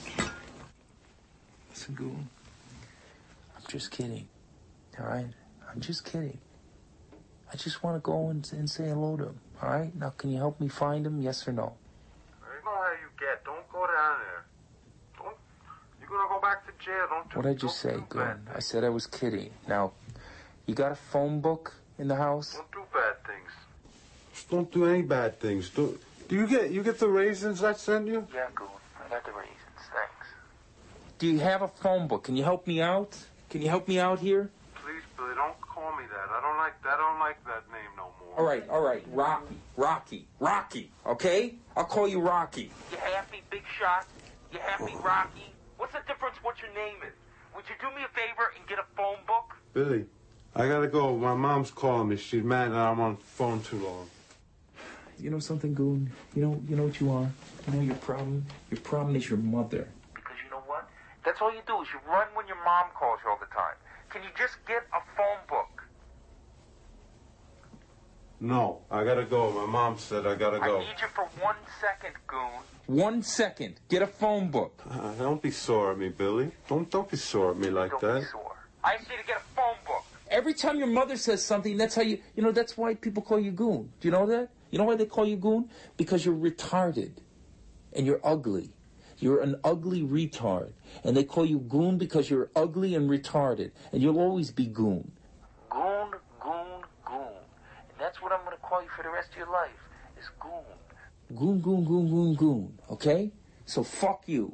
Listen, Goon. I'm just kidding. All right? I'm just kidding. I just want to go and say hello to him. All right? Now, can you help me find him? Yes or no? I know how you get. Don't go down there. You're gonna go back to jail. What'd I just say, Goon? I said I was kidding. Now, you got a phone book in the house? Don't do bad things. Just don't do any bad things. Do you get the raisins I sent you? Yeah, Goon. I got the raisins. Thanks. Do you have a phone book? Can you help me out? Can you help me out here? Please, Billy, don't call me that. I don't like that name no more. All right. Rocky, okay? I'll call you Rocky. You happy, Big Shot? You happy, Rocky? What's the difference what your name is? Would you do me a favor and get a phone book? Billy, I gotta go. My mom's calling me. She's mad that I'm on the phone too long. You know something, Goon? You know what you are? You know your problem? Your problem is your mother. Because you know what? That's all you do is you run when your mom calls you all the time. Can you just get a phone book? No, I gotta go. My mom said I gotta go. I need you for 1 second, Goon. 1 second. Get a phone book. Don't be sore at me, Billy. Don't be sore at me like that. Don't be sore. I need you to get a phone book. Every time your mother says something, that's how that's why people call you Goon. Do you know that? You know why they call you Goon? Because you're retarded. And you're ugly. You're an ugly retard. And they call you Goon because you're ugly and retarded. And you'll always be Goon. Goon. And that's what I'm going to call you for the rest of your life, is Goon. Goon. Okay? So fuck you.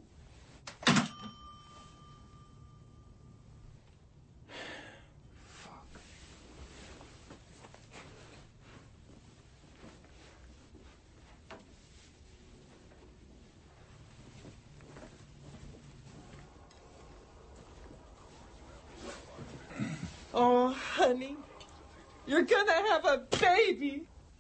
Oh, honey, you're gonna have a baby.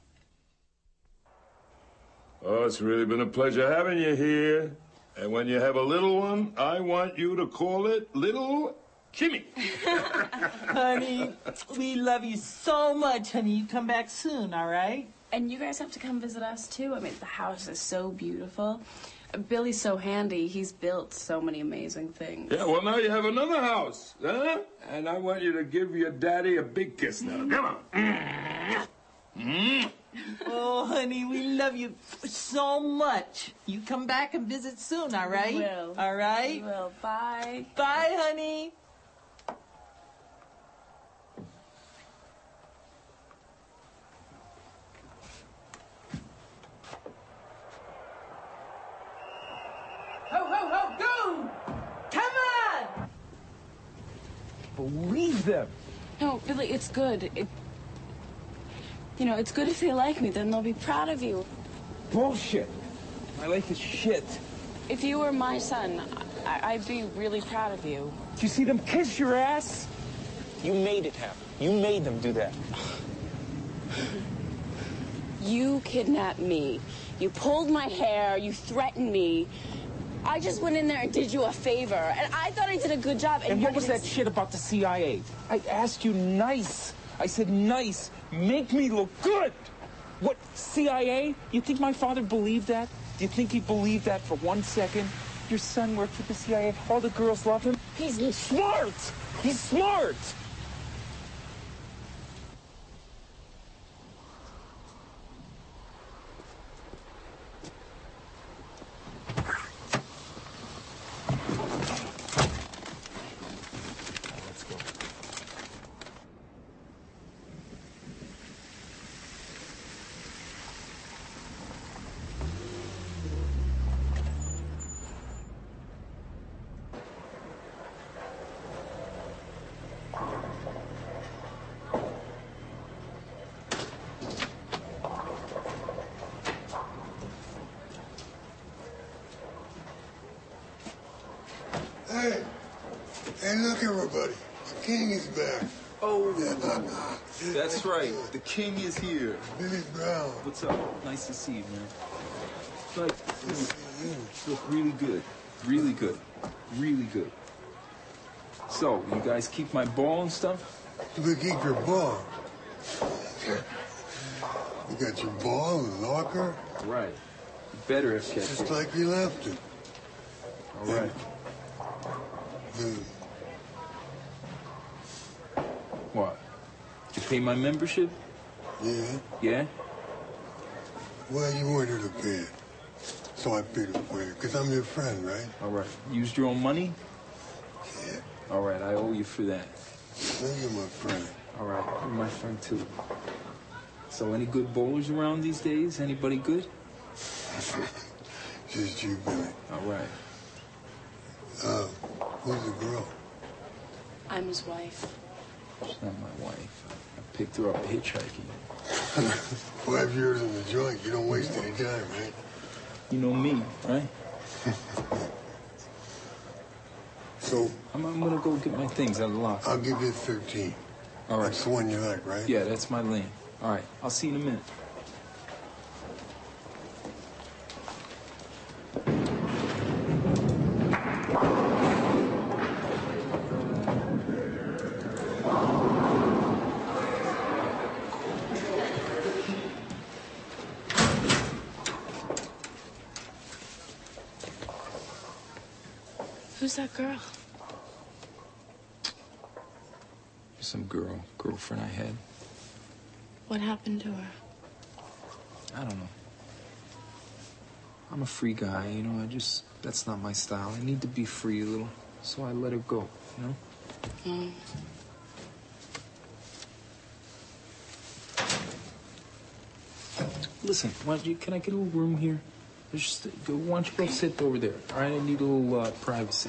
Oh, it's really been a pleasure having you here. And when you have a little one, I want you to call it Little Jimmy. Honey, we love you so much, honey. You come back soon, all right? And you guys have to come visit us, too. I mean, the house is so beautiful. Billy's so handy. He's built so many amazing things. Yeah, well, now you have another house, huh? And I want you to give your daddy a big kiss now. Come on. Oh, honey, we love you so much. You come back and visit soon, all right? We will. All right? We will. Bye. Bye, honey. Ho, Goon! Come on! Believe them. No, Billy, it's good. It's good if they like me. Then they'll be proud of you. Bullshit. My life is shit. If you were my son, I'd be really proud of you. Did you see them kiss your ass? You made it happen. You made them do that. You kidnapped me. You pulled my hair. You threatened me. I just went in there and did you a favor. And I thought I did a good job. And what was that shit about the CIA? I asked you nice. I said nice. Make me look good. What, CIA? You think my father believed that? Do you think he believed that for 1 second? Your son worked for the CIA. All the girls love him. He's smart. He's smart. Hey, look, everybody. The king is back. Oh, that's right. The king is here. Billy Brown. What's up? Nice to see you, man. Like, look really good. Really good. Really good. So, you guys keep my ball and stuff? We keep your ball. You got your ball in the locker? Right. You better have kept it. Just like you left it. All right. What? You pay my membership? Yeah. Yeah? Well, you weren't here to pay it. So I paid it for you, because I'm your friend, right? All right. Used your own money? Yeah. All right, I owe you for that. Well, you're my friend. All right, you're my friend, too. So any good bowlers around these days? Anybody good? Just you, Billy. All right. Who's the girl? I'm his wife. She's not my wife. I picked her up hitchhiking. 5 years in the joint. You don't waste any time, right? You know me, right? So... I'm gonna go get my things out of the locker. I'll give you 13. All right. That's the one you like, right? Yeah, that's my lane. All right, I'll see you in a minute. Who's that girl? Some girlfriend I had. What happened to her? I don't know. I'm a free guy, you know, that's not my style. I need to be free a little, so I let her go, you know? Mm. Listen, can I get a little room here? Why don't you go sit over there, all right? I need a little privacy.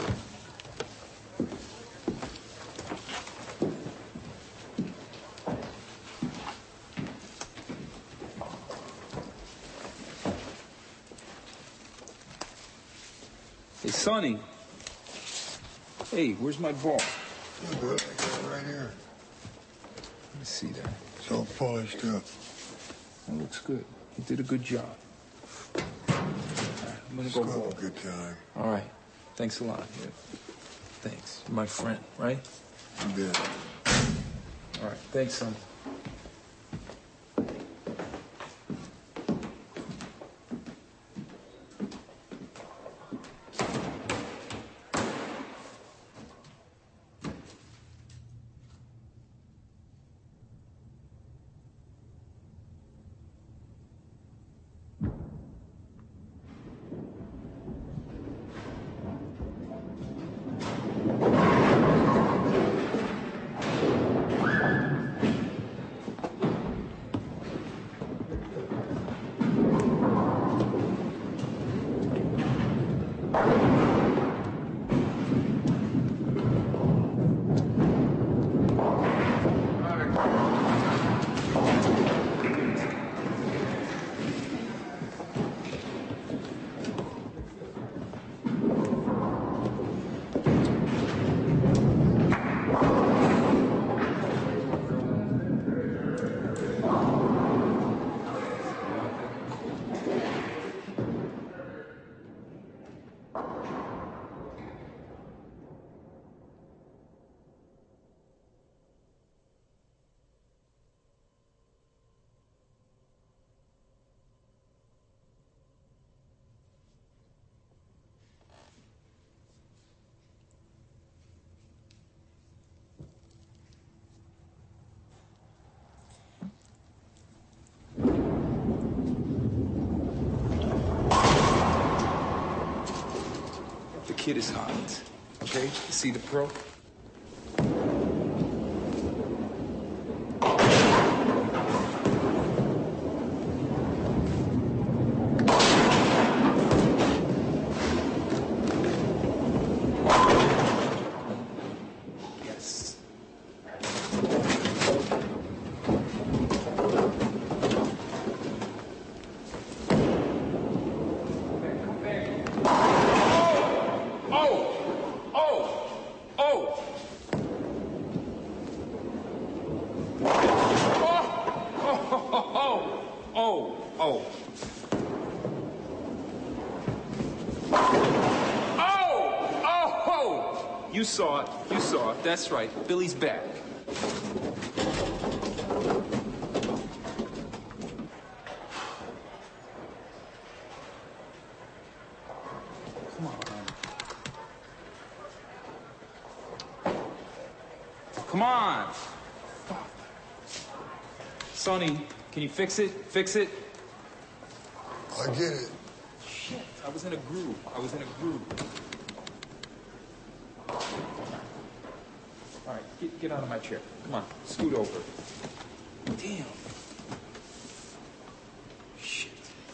Hey, Sonny. Hey, where's my ball? Yeah, bro, I got it right here. Let me see that. It's all polished up. That looks good. You did a good job. All right, I'm gonna go bowl. Have a good time. All right. Thanks a lot. Yeah. Thanks. You're my friend, right? You bet. All right. Thanks, son. kid is hot. Okay? You see the pro? Yes. You saw it. You saw it. That's right. Billy's back. Come on. Come on. Sonny, can you fix it? Fix it? I get it. Shit. I was in a groove. All right, get out of my chair. Come on, scoot over. Damn. Shit.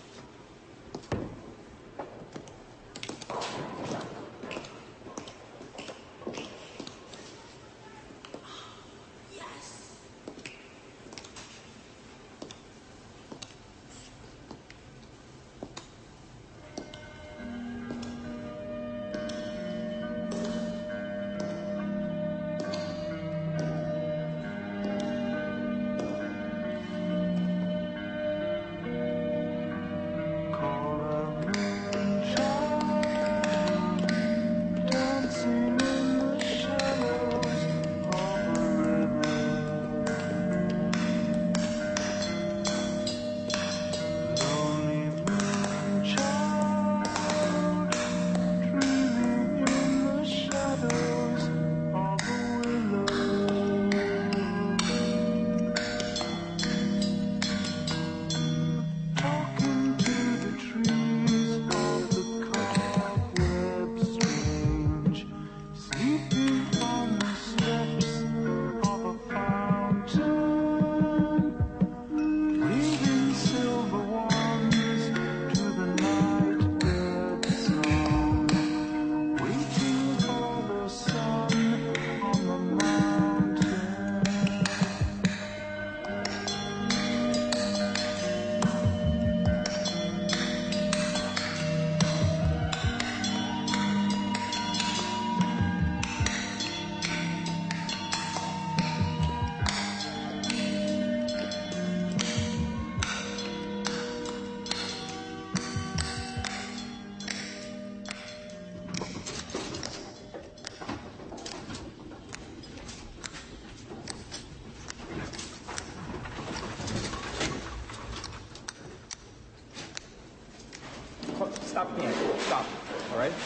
Stop being. Stop. All right?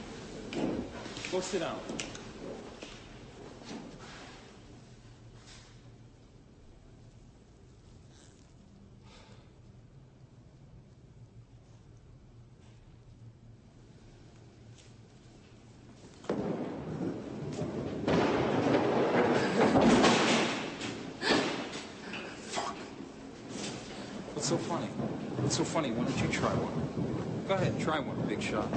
Go sit down. What's so funny? What's so funny? Why don't you try one? Go ahead, try one, big shot.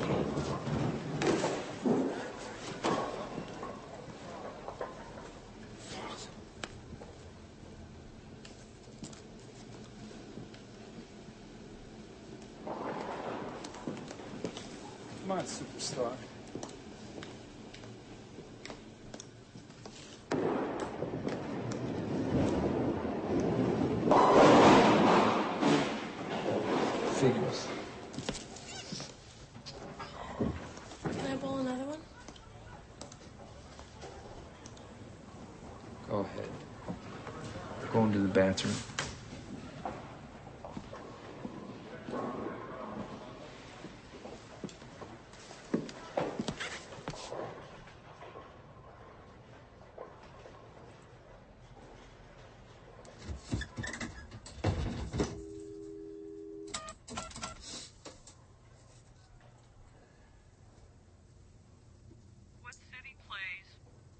Come on, superstar. Figures. Can I bowl another one? Go ahead. Go into the bathroom.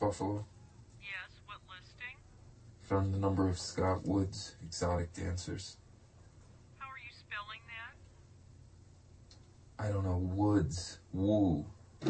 Buffalo? Yes, what listing? Found the number of Scott Woods exotic dancers. How are you spelling that? I don't know, Woods. Woo.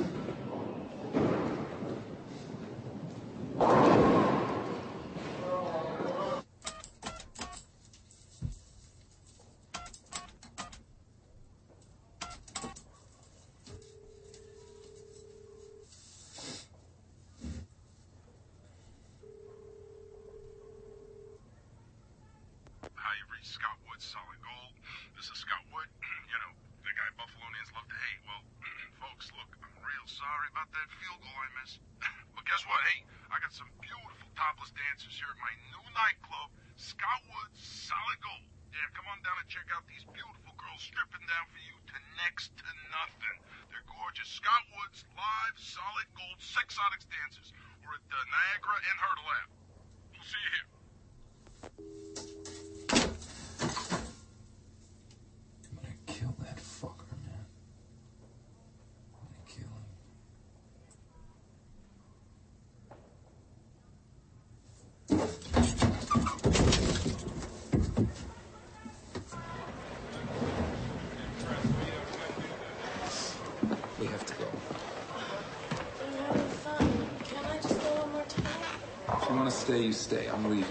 Hi, you've reached Scott Wood's Solid Gold. This is Scott Wood. You know, the guy Buffalonians love to hate. Well, folks, look, I'm real sorry about that field goal I missed. But guess what? Hey, I got some beautiful topless dancers here at my new nightclub, Scott Wood's Solid Gold. Yeah, come on down and check out these beautiful girls stripping down for you to next to nothing. They're gorgeous. Scott Wood's live Solid Gold Sexotics dancers. We're at Niagara and Hurdle Ave. We'll see you here. Kill that fucker, man. I'm gonna kill him. We have to go. I'm having fun. Can I just go one more time? If you want to stay, you stay. I'm leaving.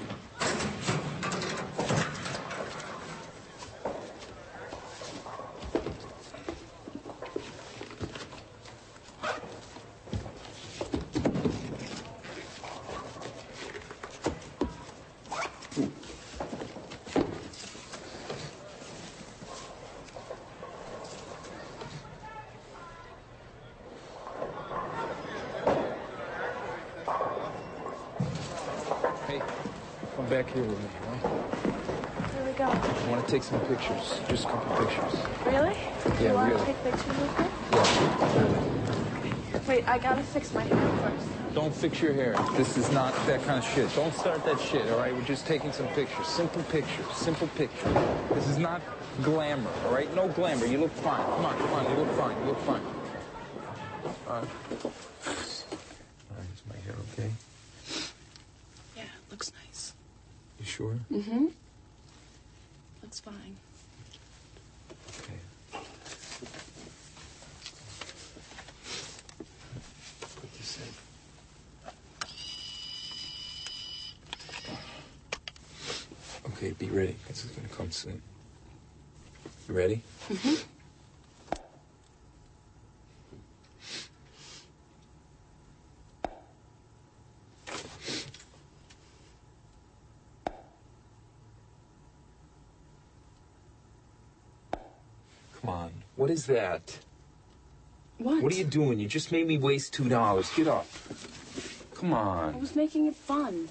Hey, come back here with me, all right? Where we go? I want to take some pictures. Just a couple pictures. Really? Yeah, you want really. to take pictures with me? Yeah. Wait, I gotta fix my hair first. Don't fix your hair. This is not that kind of shit. Don't start that shit, all right? We're just taking some pictures. Simple pictures. Simple pictures. This is not glamour, all right? No glamour. You look fine. Come on, come on. You look fine. You look fine. All right. All right, is my hair okay? Yeah, it looks nice. You sure? Mm-hmm. Looks fine. Okay. Put this in. Okay, be ready. This is gonna come soon. You ready? Mm-hmm. Come on. What is that? What? What are you doing? You just made me waste $2. Get up. Come I on. was making it fun.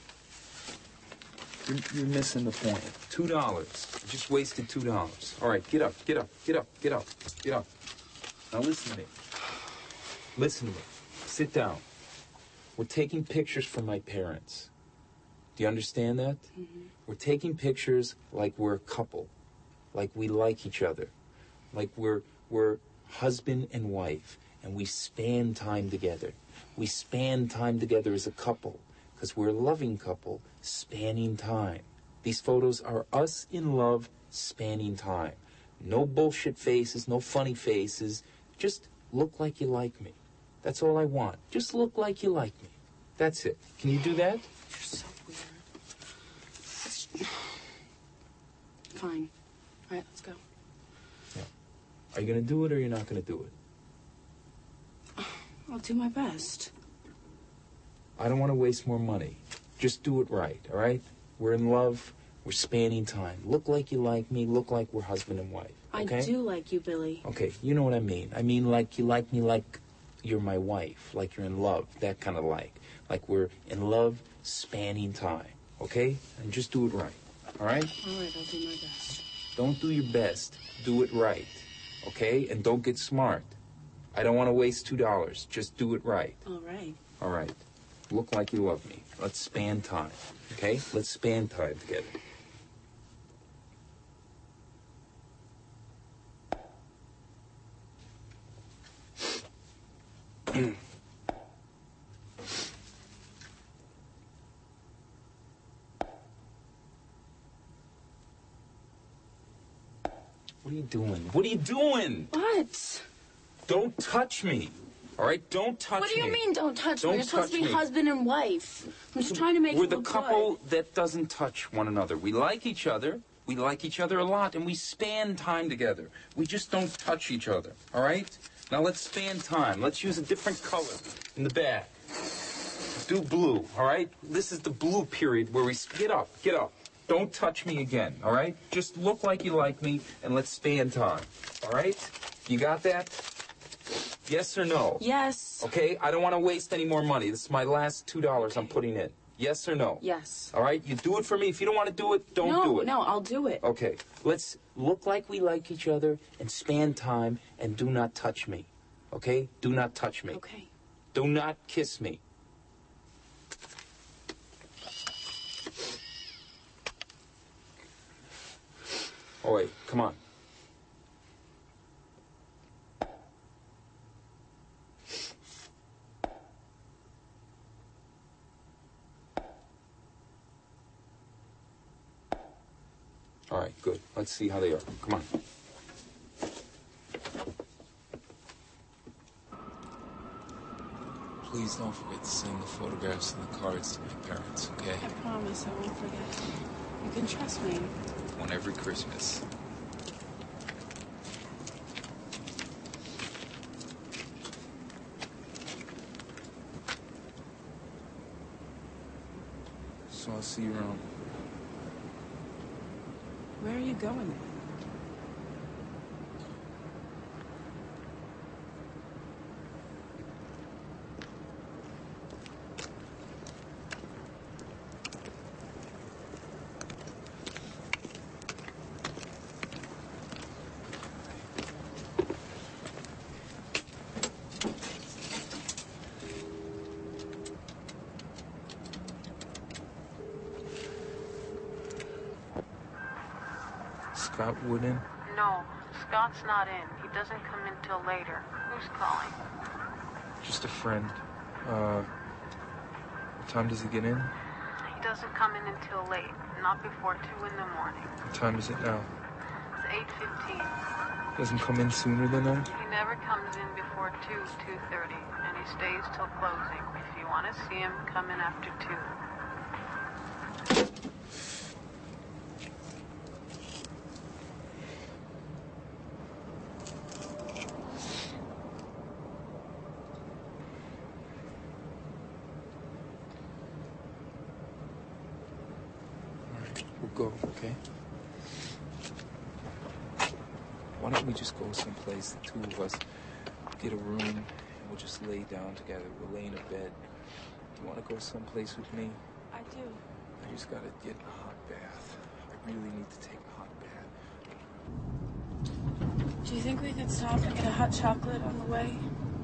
You're missing the point. $2. You just wasted $2. All right, get up, get up, get up, get up, get up. Now listen to me. Listen to me. Sit down. We're taking pictures from my parents. Do you understand that? Mm-hmm. We're taking pictures like we're a couple, like we like each other, like we're husband and wife, and we span time together. We span time together as a couple, because we're a loving couple spanning time. These photos are us in love spanning time. No bullshit faces, no funny faces. Just look like you like me. That's all I want. Just look like you like me. That's it. Can you do that? You're so weird. Fine. All right, let's go. Are you going to do it or you're not going to do it? I'll do my best. I don't want to waste more money. Just do it right, all right? We're in love. We're spanning time. Look like you like me. Look like we're husband and wife. Okay? I do like you, Billy. Okay, you know what I mean. I mean like you like me like you're my wife. Like you're in love. That kind of like. Like we're in love spanning time. Okay? And just do it right. All right? All right, I'll do my best. Don't do your best. Do it right. Okay? And don't get smart. I don't want to waste $2. Just do it right. All right. All right. Look like you love me. Let's span time. Okay? Let's span time together. What are you doing? What are you doing? What? Don't touch me. All right? Don't touch me. What do you mean, don't touch me? Don't You're supposed to be touch me. husband and wife. I'm just trying to make We're you the look couple that doesn't touch one another. We like each other. We like each other a lot, and we span time together. We just don't touch each other, all right? Now let's span time. Let's use a different color in the back. Do blue, all right? This is the blue period where we... Get up, get up. Don't touch me again, all right? Just look like you like me, and let's span time, all right? You got that? Yes or no? Yes. Okay, I don't want to waste any more money. This is my last $2 I'm putting in. Yes or no? Yes. All right? You do it for me. If you don't want to do it, don't do it. No, I'll do it. Okay. Let's look like we like each other and span time and do not touch me. Okay? Do not touch me. Okay. Do not kiss me. Oh, wait. Come on. All right, good. Let's see how they are. Come on. Please don't forget to send the photographs and the cards to my parents, okay? I promise I won't forget. You can trust me. One every Christmas. So I'll see you around. Where are you going? Scott Wooden? No, Scott's not in. He doesn't come in till later. Who's calling? Just a friend. What time does he get in? He doesn't come in until late, not before 2 in the morning. What time is it now? It's 8:15. Doesn't come in sooner than that? He never comes in before 2:30, and he stays till closing. If you want to see him, come in after 2. We'll go, okay? Why don't we just go someplace, the two of us, get a room, and we'll just lay down together. We'll lay in a bed. You want to go someplace with me? I do. I just gotta get a hot bath. I really need to take a hot bath. Do you think we could stop and get a hot chocolate on the way?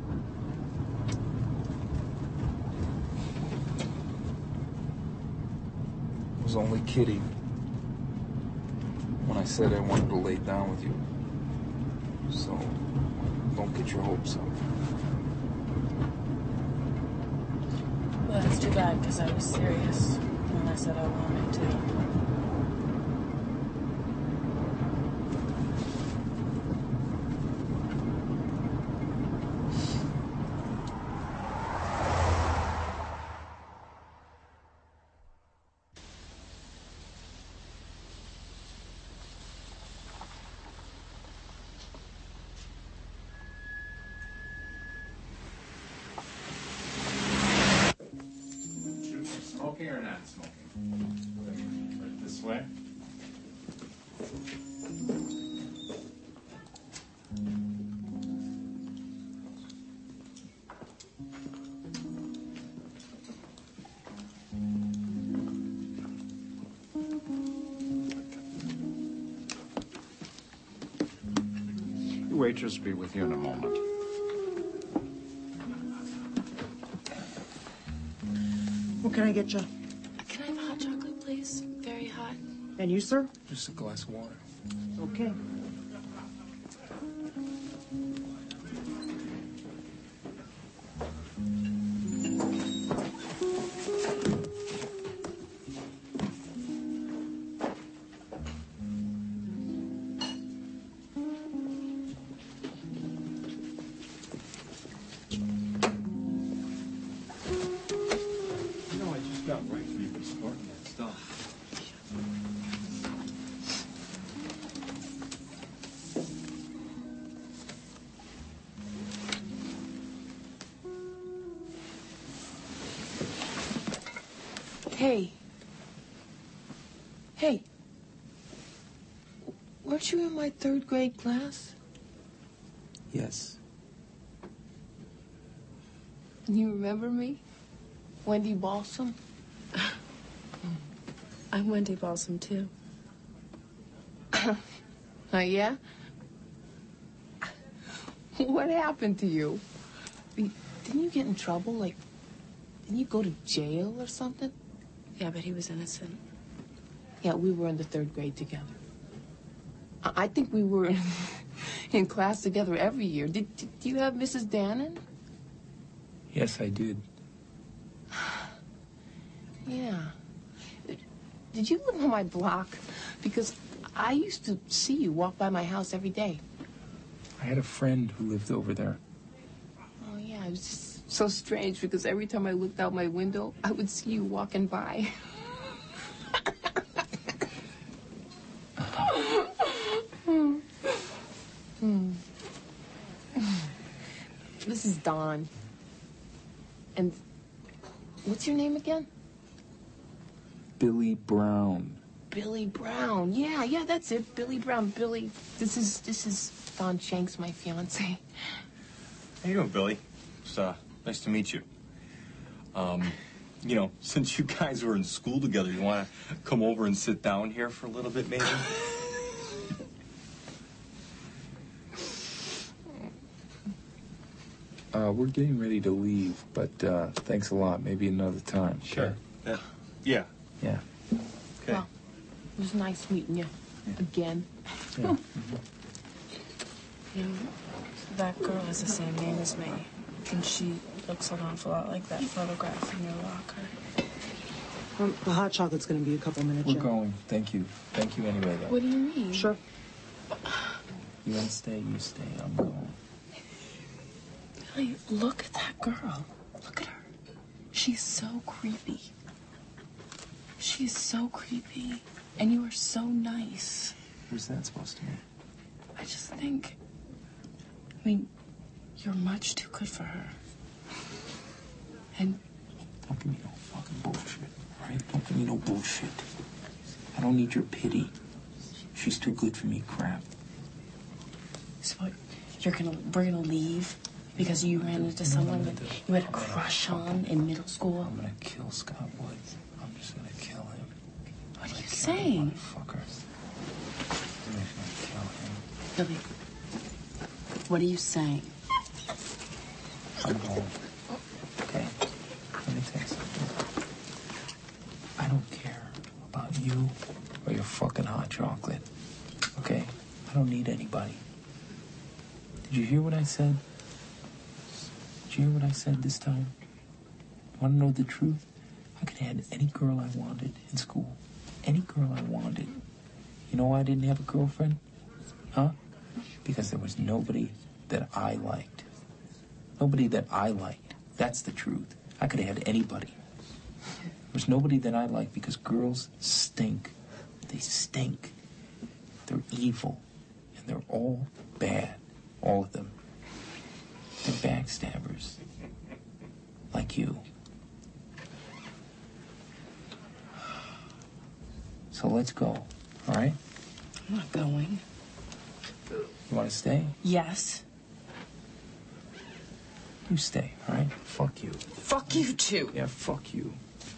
I was only kidding when I said I wanted to lay down with you. So, don't get your hopes up. Well, that's too bad, because I was serious when I said I wanted to. Smoking or not smoking? Right this way. The waitress will be with you in a moment. What can I get you? Can I have a hot chocolate, please? Very hot. And you, sir? Just a glass of water. Okay. Important stuff. Hey. Hey. Weren't you in my third grade class? Yes. You remember me? Wendy Balsam? I'm Wendy Balsam, too. Oh, yeah? What happened to you? Didn't you get in trouble? Like, didn't you go to jail or something? Yeah, but he was innocent. Yeah, we were in the third grade together. I think we were in class together every year. Did you have Mrs. Dannon? Yes, I did. Yeah. Did you live on my block? Because I used to see you walk by my house every day. I had a friend who lived over there. Oh, yeah, it was just so strange because every time I looked out my window, I would see you walking by. This is Dawn. And what's your name again? Billy Brown. Billy Brown. Yeah, that's it. Billy Brown. Billy. This is Dawn Shanks, my fiance. How you doing, Billy? It's nice to meet you. You know, since you guys were in school together, you want to come over and sit down here for a little bit, maybe? We're getting ready to leave, but thanks a lot. Maybe another time. Sure. Yeah. Yeah. Okay. Well, it was nice meeting you again. Yeah. You know, that girl has the same name as me. And she looks an awful lot like that photograph in your locker. The hot chocolate's going to be a couple minutes. We're going. Thank you. Thank you anyway, though. What do you mean? Sure. You want to stay? You stay. I'm going. Billy, look at that girl. Look at her. She's so creepy. She's so creepy. And you are so nice. What's that supposed to mean? I just think... I mean, you're much too good for her. And... Don't give me no fucking bullshit, all right? Don't give me no bullshit. I don't need your pity. She's too good for me, crap. So what, we're gonna leave because you ran into someone that you had a crush on in middle school? I'm gonna kill Scott Woods. I'm just gonna kill him. What are you saying? Motherfucker. I'm just gonna kill him. Billy, what are you saying? I'm home. Okay? Let me tell you something. I don't care about you or your fucking hot chocolate. Okay? I don't need anybody. Did you hear what I said? Did you hear what I said this time? Want to know the truth? I could have had any girl I wanted in school. Any girl I wanted. You know why I didn't have a girlfriend? Huh? Because there was nobody that I liked. Nobody that I liked. That's the truth. I could have had anybody. There was nobody that I liked because girls stink. They stink. They're evil. And they're all bad. All of them. They're backstabbers. Like you. So let's go. All right? I'm not going. You want to stay? Yes. You stay, all right? Fuck you. Fuck you too. Yeah, fuck you.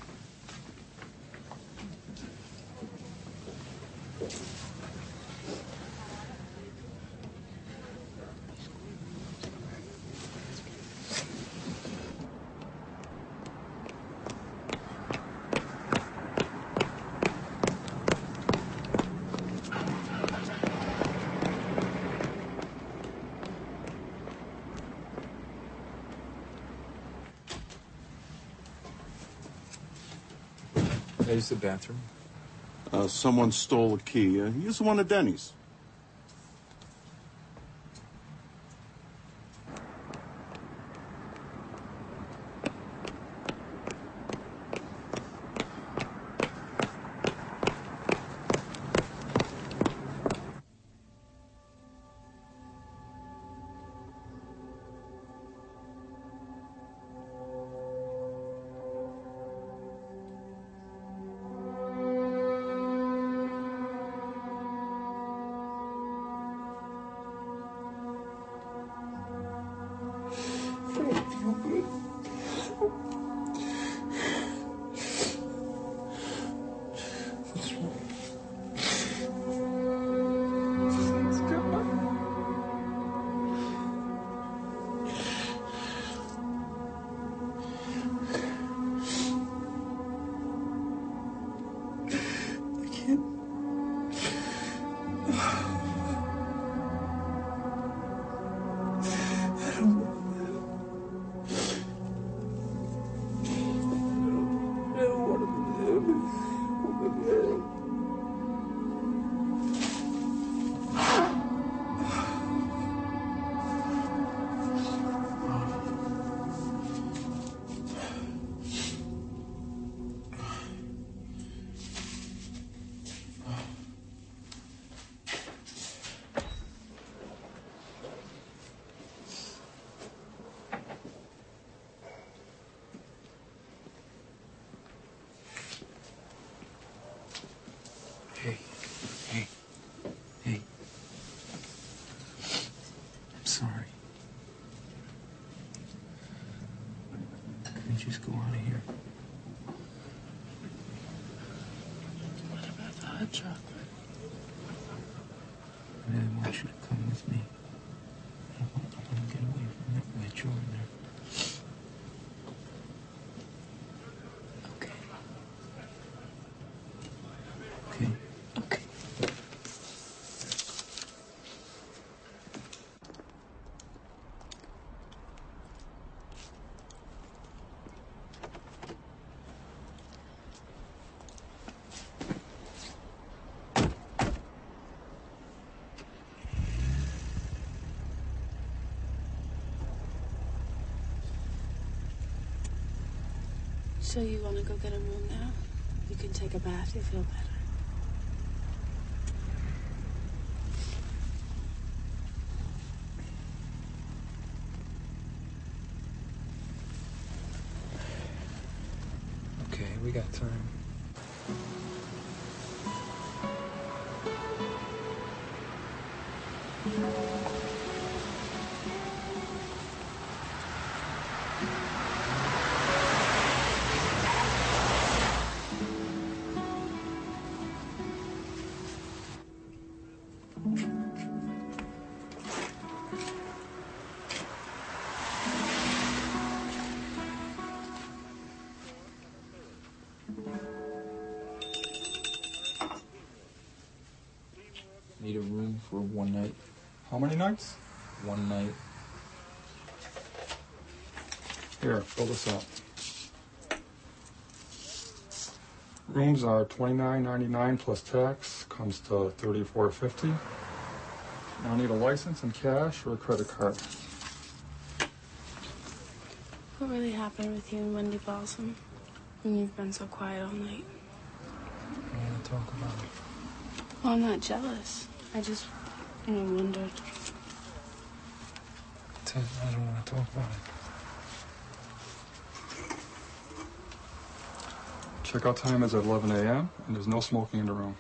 There's the bathroom. Someone stole a key. Use the one at Denny's. can't. I don't know. I don't want to live. Hey, hey, hey. I'm sorry. Can we just go out of here? What about the hot chocolate? I really want you to come with me. I want to get away from that white Jordan there. Okay. Okay. So you want to go get a room now? You can take a bath, you'll feel better. Okay, we got time. Need a room for one night. How many nights? One night. Here, fill this up. Rooms are $29.99 plus tax, comes to $34.50. Now I need a license and cash or a credit card. What really happened with you and Wendy Balsam? And you've been so quiet all night. I want to talk about it. Well, I'm not jealous. I just, wondered. Ted, I don't want to talk about it. Checkout time is at 11 a.m. and there's no smoking in the room.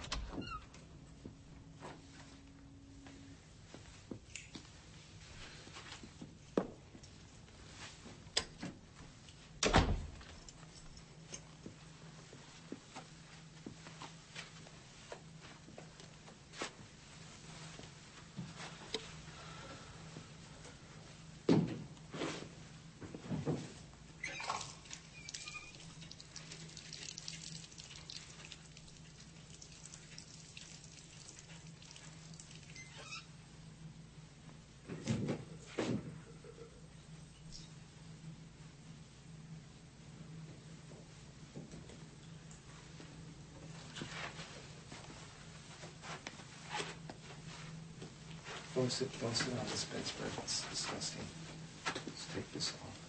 Don't sit on this bedspread. It's disgusting. Let's take this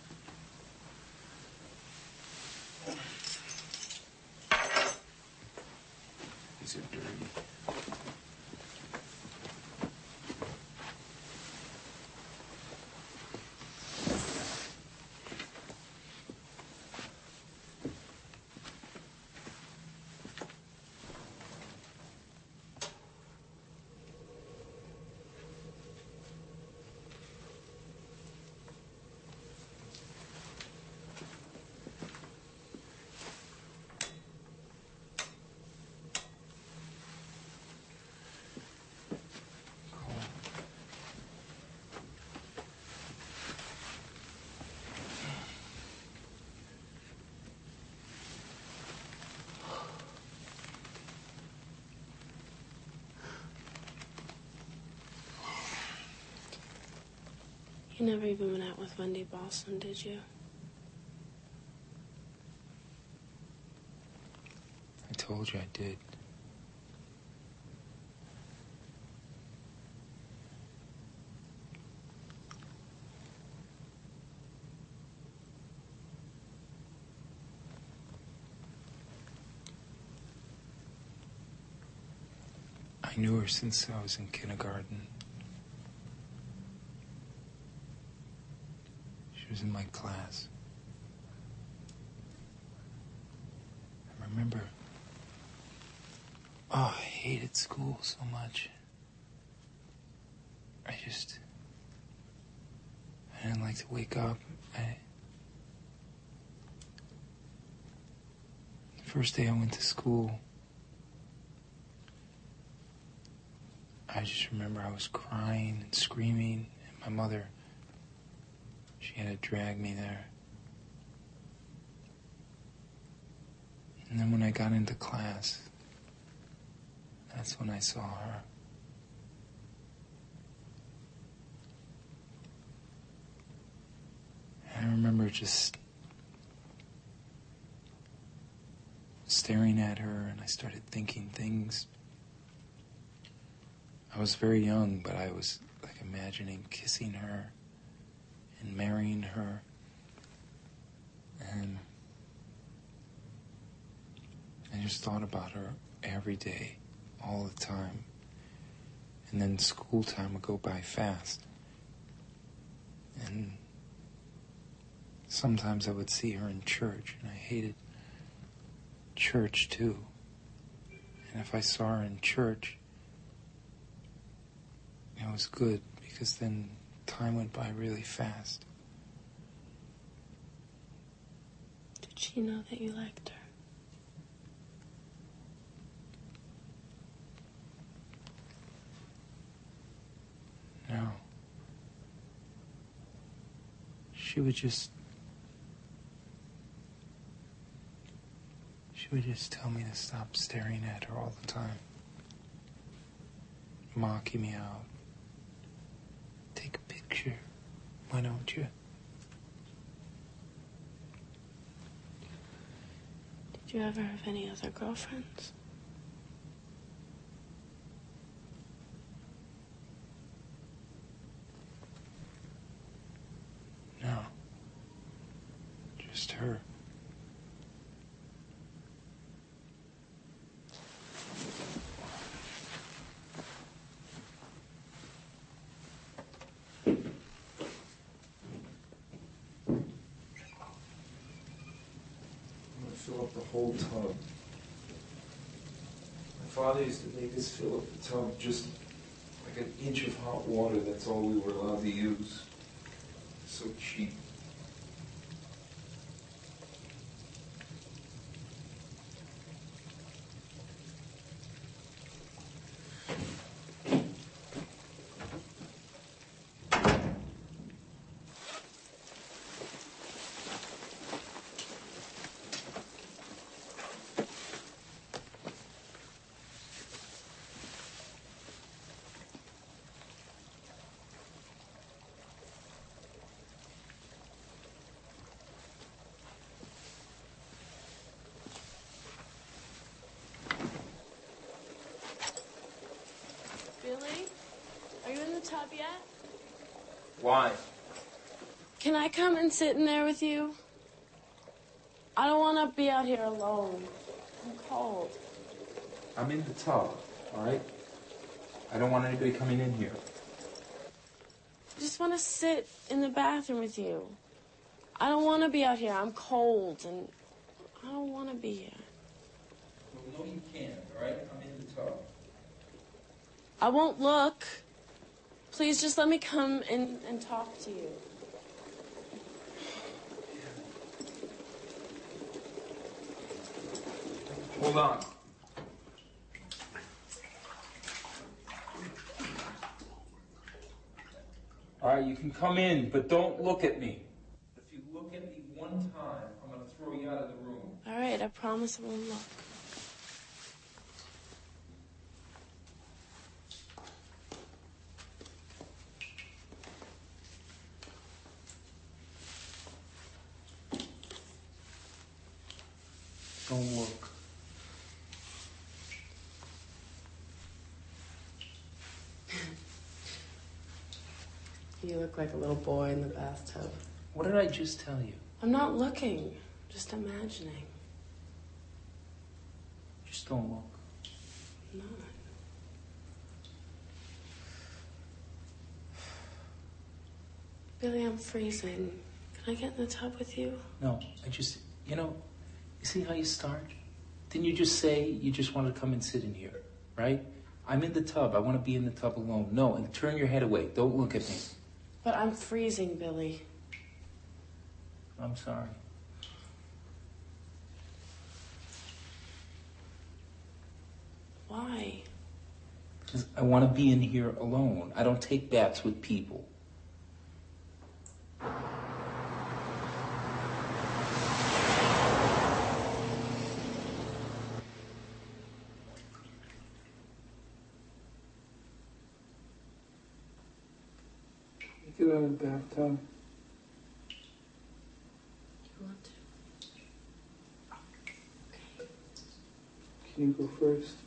off. These are dirty. You never even went out with Wendy Balsam, did you? I told you I did. I knew her since I was in kindergarten. She was in my class. I remember, I hated school so much. I didn't like to wake up. The first day I went to school, I just remember I was crying and screaming, and my mother, she had to drag me there. And then when I got into class, that's when I saw her. And I remember just staring at her, and I started thinking things. I was very young, but I was like imagining kissing her and marrying her. And I just thought about her every day, all the time. And then school time would go by fast. And sometimes I would see her in church, and I hated church too. And if I saw her in church, it was good, because then time went by really fast. Did she know that you liked her? No. She would just tell me to stop staring at her all the time, mocking me out. Take a picture. Why don't you? Did you ever have any other girlfriends? No. Just her. Fill up the whole tub. My father used to make us fill up the tub just like an inch of hot water. That's all we were allowed to use. So cheap. Billy? Are you in the tub yet? Why? Can I come and sit in there with you? I don't want to be out here alone. I'm cold. I'm in the tub, all right? I don't want anybody coming in here. I just want to sit in the bathroom with you. I don't want to be out here. I'm cold, and I don't want to be here. Well, no, you can't, all right? I'm in the tub. I won't look. Please just let me come and talk to you. Hold on. All right, you can come in, but don't look at me. If you look at me one time, I'm going to throw you out of the room. All right, I promise I won't look. You look like a little boy in the bathtub. What did I just tell you? I'm not looking, just imagining. Just don't look. I'm not. Billy, I'm freezing. Can I get in the tub with you? No, you see how you start? Didn't you just say you just wanted to come and sit in here, right? I'm in the tub. I want to be in the tub alone. No, and turn your head away. Don't look at me. But I'm freezing, Billy. I'm sorry. Why? Because I want to be in here alone. I don't take baths with people. Get out of the bathtub. You want to? Can you go first?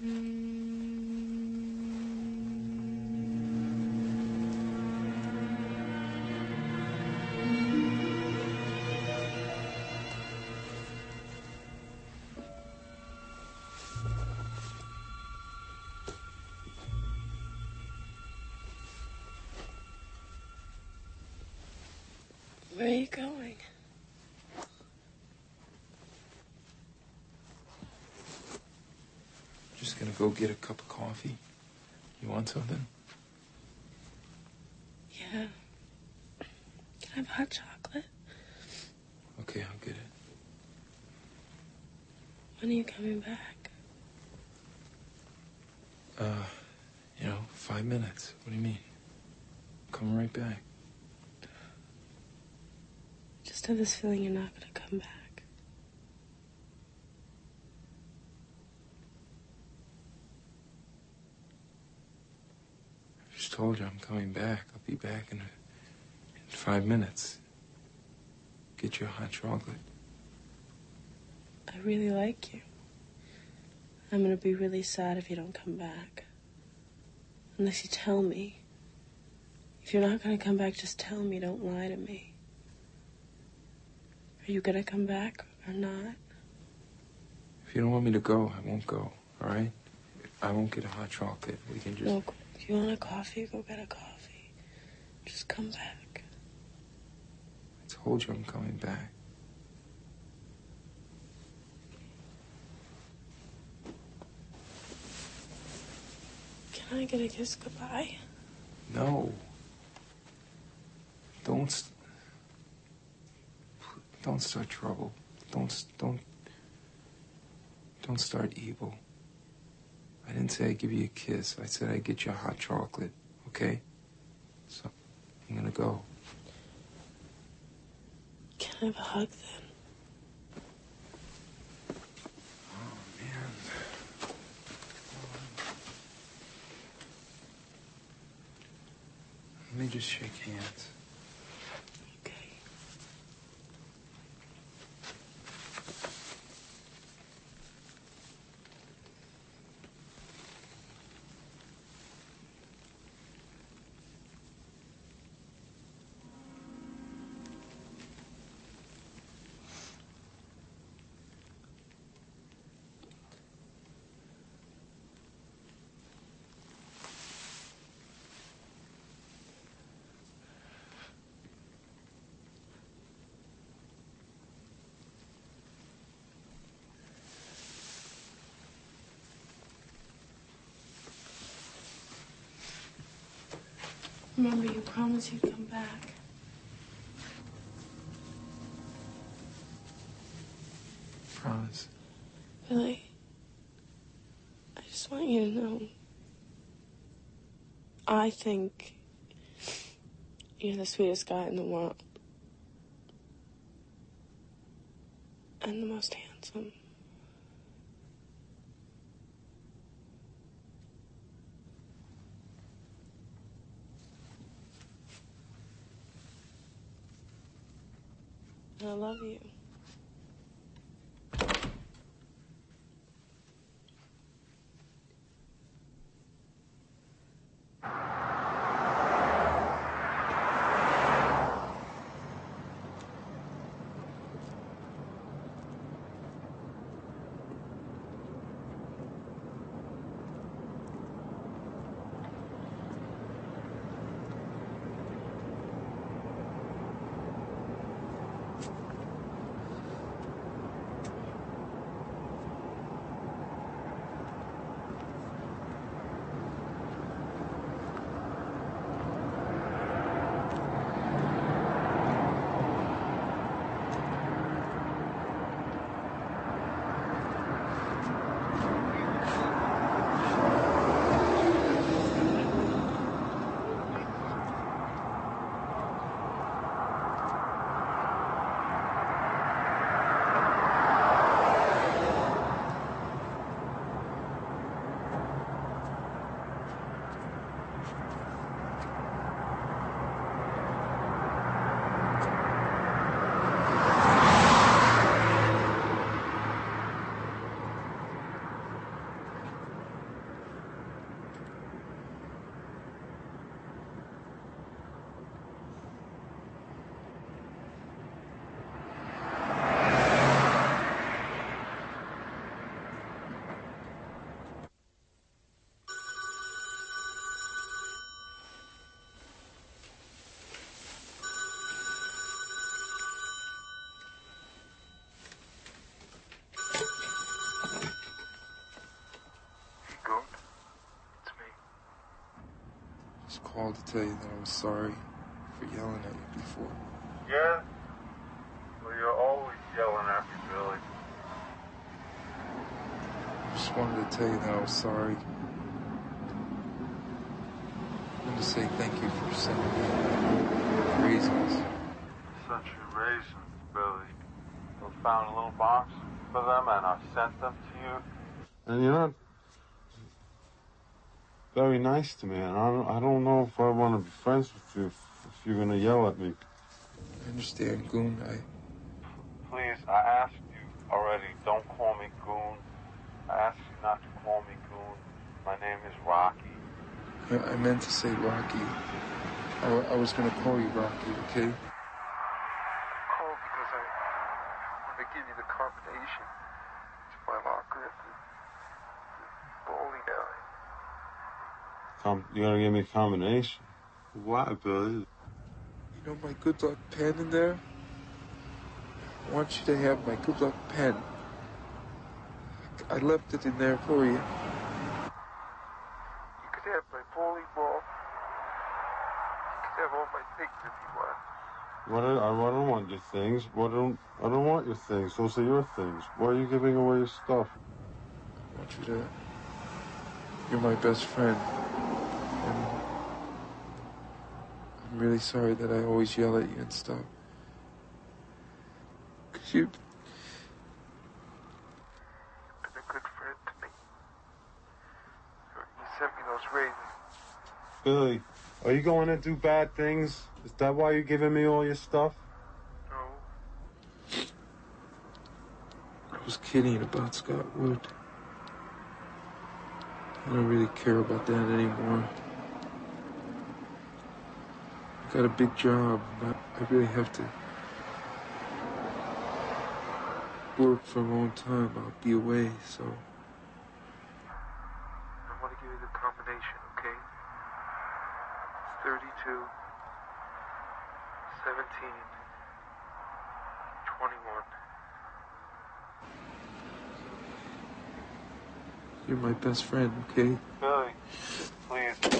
Where are you going? Just gonna go get a cup of coffee. You want something? Yeah. Can I have hot chocolate? Okay, I'll get it. When are you coming back? 5 minutes. What do you mean? Come right back. Just have this feeling you're not gonna come back. I just told you I'm coming back. I'll be back in 5 minutes. Get you a hot chocolate. I really like you. I'm gonna be really sad if you don't come back. Unless you tell me. If you're not gonna come back, just tell me. Don't lie to me. Are you gonna come back or not? If you don't want me to go, I won't go, all right? I won't get a hot chocolate. We can just... No, if you want a coffee, go get a coffee. Just come back. I told you I'm coming back. Can I get a kiss goodbye? No. Don't start trouble. Don't start evil. I didn't say I'd give you a kiss. I said I'd get you a hot chocolate, okay? So, I'm gonna go. Can I have a hug then? Let me just shake hands. Okay. Remember, you promised you'd come back. Promise. Billy, I just want you to know, I think you're the sweetest guy in the world. And the most handsome. And I love you. called to tell you that I was sorry for yelling at you before. Yeah? Well, you're always yelling at me, Billy. I just wanted to tell you that I was sorry. I wanted to say thank you for sending me raisins. Sent you raisins, Billy. I found a little box for them and I sent them to you. And you're not very nice to me, and I don't know if I want to be friends with you if you're going to yell at me. I understand, Goon. Please, I asked you already, don't call me Goon. I asked you not to call me Goon. My name is Rocky. I meant to say Rocky. I was going to call you Rocky, okay? Call because I want to give you the combination to my locker at the bowling alley. You're going to give me a combination? Why, Billy? You know my good luck pen in there? I want you to have my good luck pen. I left it in there for you. You could have my volleyball. You could have all my things if you want. I don't want your things. I don't want your things. Those are your things. Why are you giving away your stuff? I want you to... You're my best friend. And I'm really sorry that I always yell at you and stuff. 'Cause you've been a good friend to me. You sent me those raisins. Billy, are you going to do bad things? Is that why you're giving me all your stuff? No. I was kidding about Scott Wood. I don't really care about that anymore. I got a big job, but I really have to work for a long time. I'll be away, so... I want to give you the combination, okay? It's 32, 17, 21. You're my best friend, okay? Billy, please.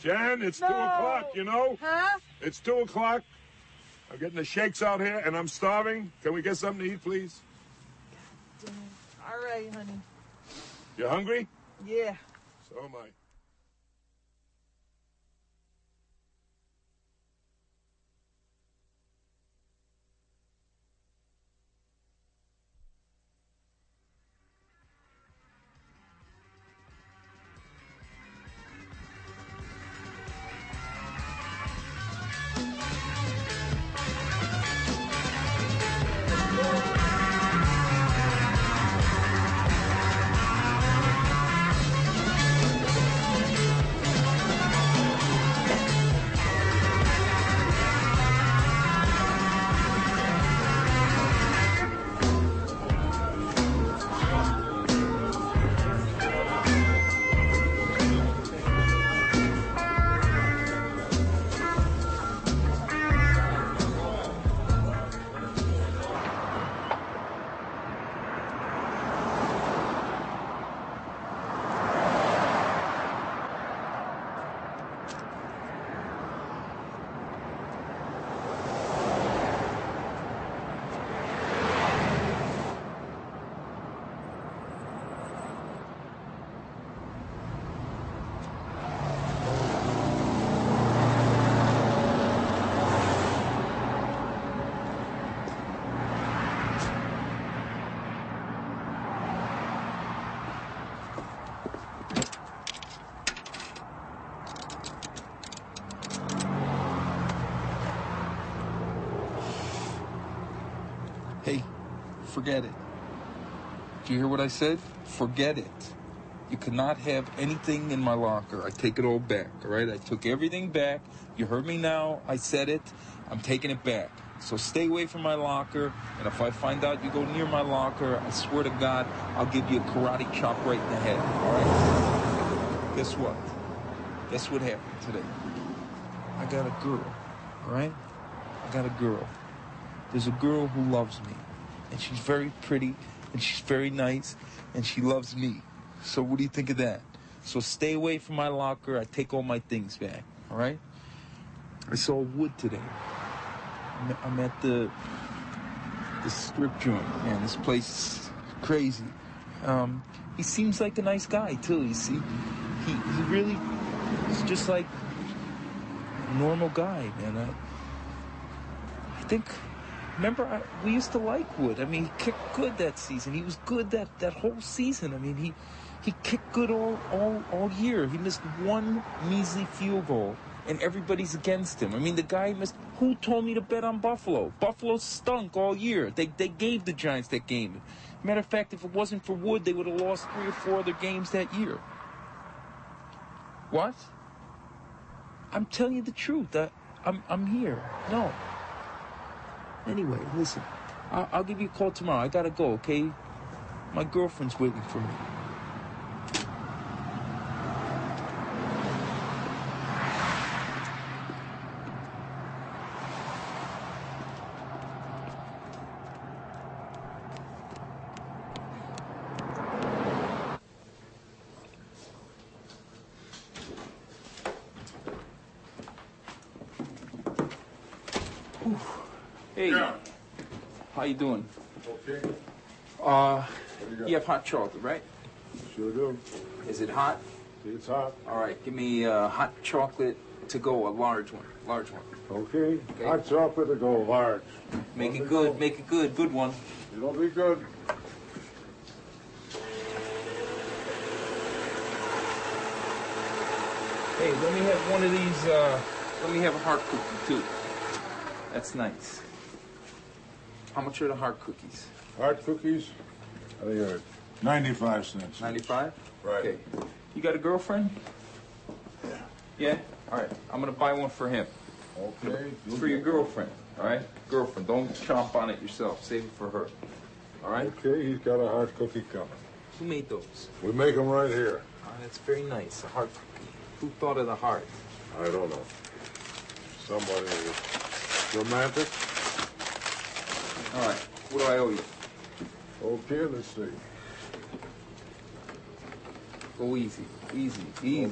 Jan, it's 2 o'clock, you know? Huh? It's 2 o'clock. I'm getting the shakes out here, and I'm starving. Can we get something to eat, please? All right, honey. You hungry? Yeah. So am I. Hey, forget it. Do you hear what I said? Forget it. You cannot have anything in my locker. I take it all back, all right? I took everything back. You heard me now. I said it. I'm taking it back. So stay away from my locker, and if I find out you go near my locker, I swear to God, I'll give you a karate chop right in the head, all right? Guess what? Guess what happened today? I got a girl, all right? I got a girl. There's a girl who loves me, and she's very pretty, and she's very nice, and she loves me. So what do you think of that? So stay away from my locker. I take all my things back, all right? I saw Wood today. I'm at the strip joint, man. This place is crazy. He seems like a nice guy, too, you see. He really is just like a normal guy, man. I think... Remember, we used to like Wood. I mean, he kicked good that season. He was good that whole season. I mean, he kicked good all year. He missed one measly field goal, and everybody's against him. I mean, the guy missed... Who told me to bet on Buffalo? Buffalo stunk all year. They gave the Giants that game. Matter of fact, if it wasn't for Wood, they would have lost 3 or 4 other games that year. What? I'm telling you the truth. I'm here. No. Anyway, listen, I'll give you a call tomorrow. I gotta go, okay? My girlfriend's waiting for me. Hey, how you doing? Okay. You have hot chocolate, right? Sure do. Is it hot? It's hot. All right, give me hot chocolate to go, a large one. Okay. Hot chocolate to go large. Make it good, good one. It'll be good. Hey, let me have one of these, let me have a heart cookie, too. That's nice. How much are the heart cookies? Heart cookies? I think they're 95 cents. 95? Right. Okay. You got a girlfriend? Yeah. Yeah? All right. I'm going to buy one for him. Okay. It's for your girlfriend, all right? Girlfriend. Don't chomp on it yourself. Save it for her. All right? Okay, he's got a heart cookie coming. Who made those? We make them right here. Oh, that's very nice. A heart cookie. Who thought of the heart? I don't know. Somebody romantic. All right. What do I owe you? Okay, let's see. Go easy. Easy.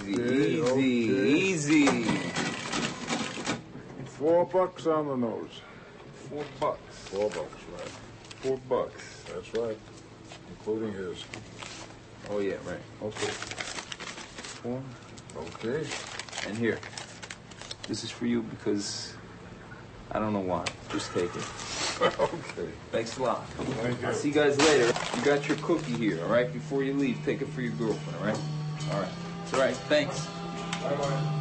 $4 on the nose. $4. $4, right. $4. That's right. Including his. Oh, yeah, right. Okay. 4. Okay. And here. This is for you because I don't know why. Just take it. Okay. Thanks a lot. Thank you. I'll see you guys later. You got your cookie here, all right? Before you leave, take it for your girlfriend, all right? All right. It's all right. Thanks. Bye-bye.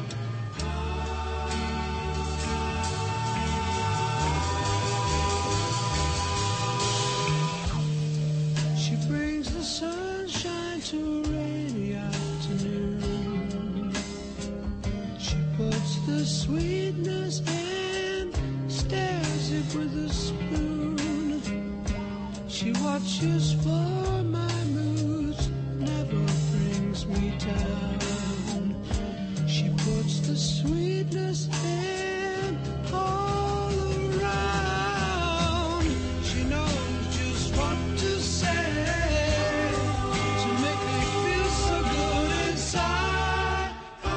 She brings the sunshine to a rainy afternoon. She puts the sweetness in, stirs it with a spoon. She watches for my moods, never brings me down. She puts the sweetness in all around. She knows just what to say to make me feel so good inside.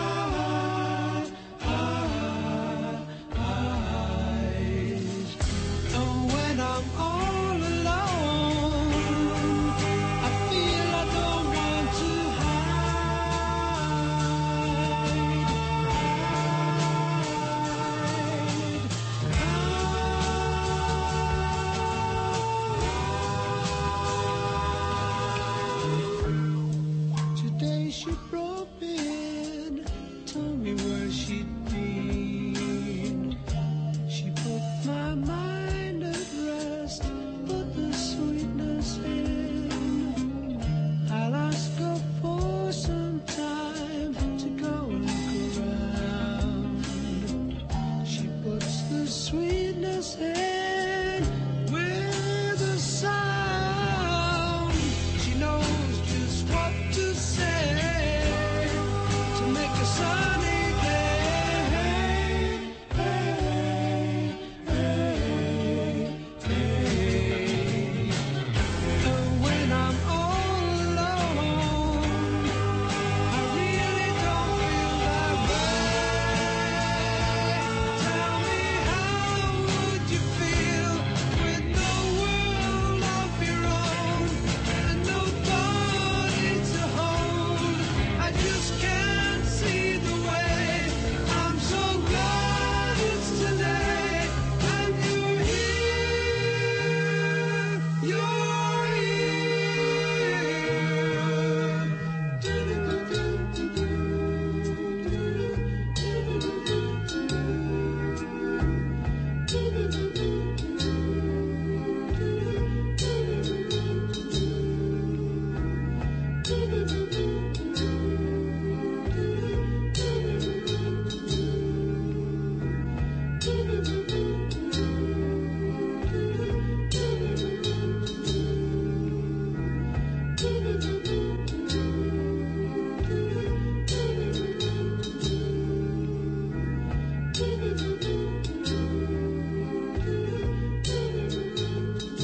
And when I'm all alone, I feel I don't want to Today she brought me in, told me where she'd been. She put my mind at rest, put the sweetness in. I'll ask her for some time to go and look around. She puts the sweetness in with a sound. She knows just what to say to make a sunny day. And when I'm all alone, I really don't feel that way. Tell me, how would you feel with no world of your own and nobody to hold? I just can't see the way. I'm so glad it's today and you're here. You're here.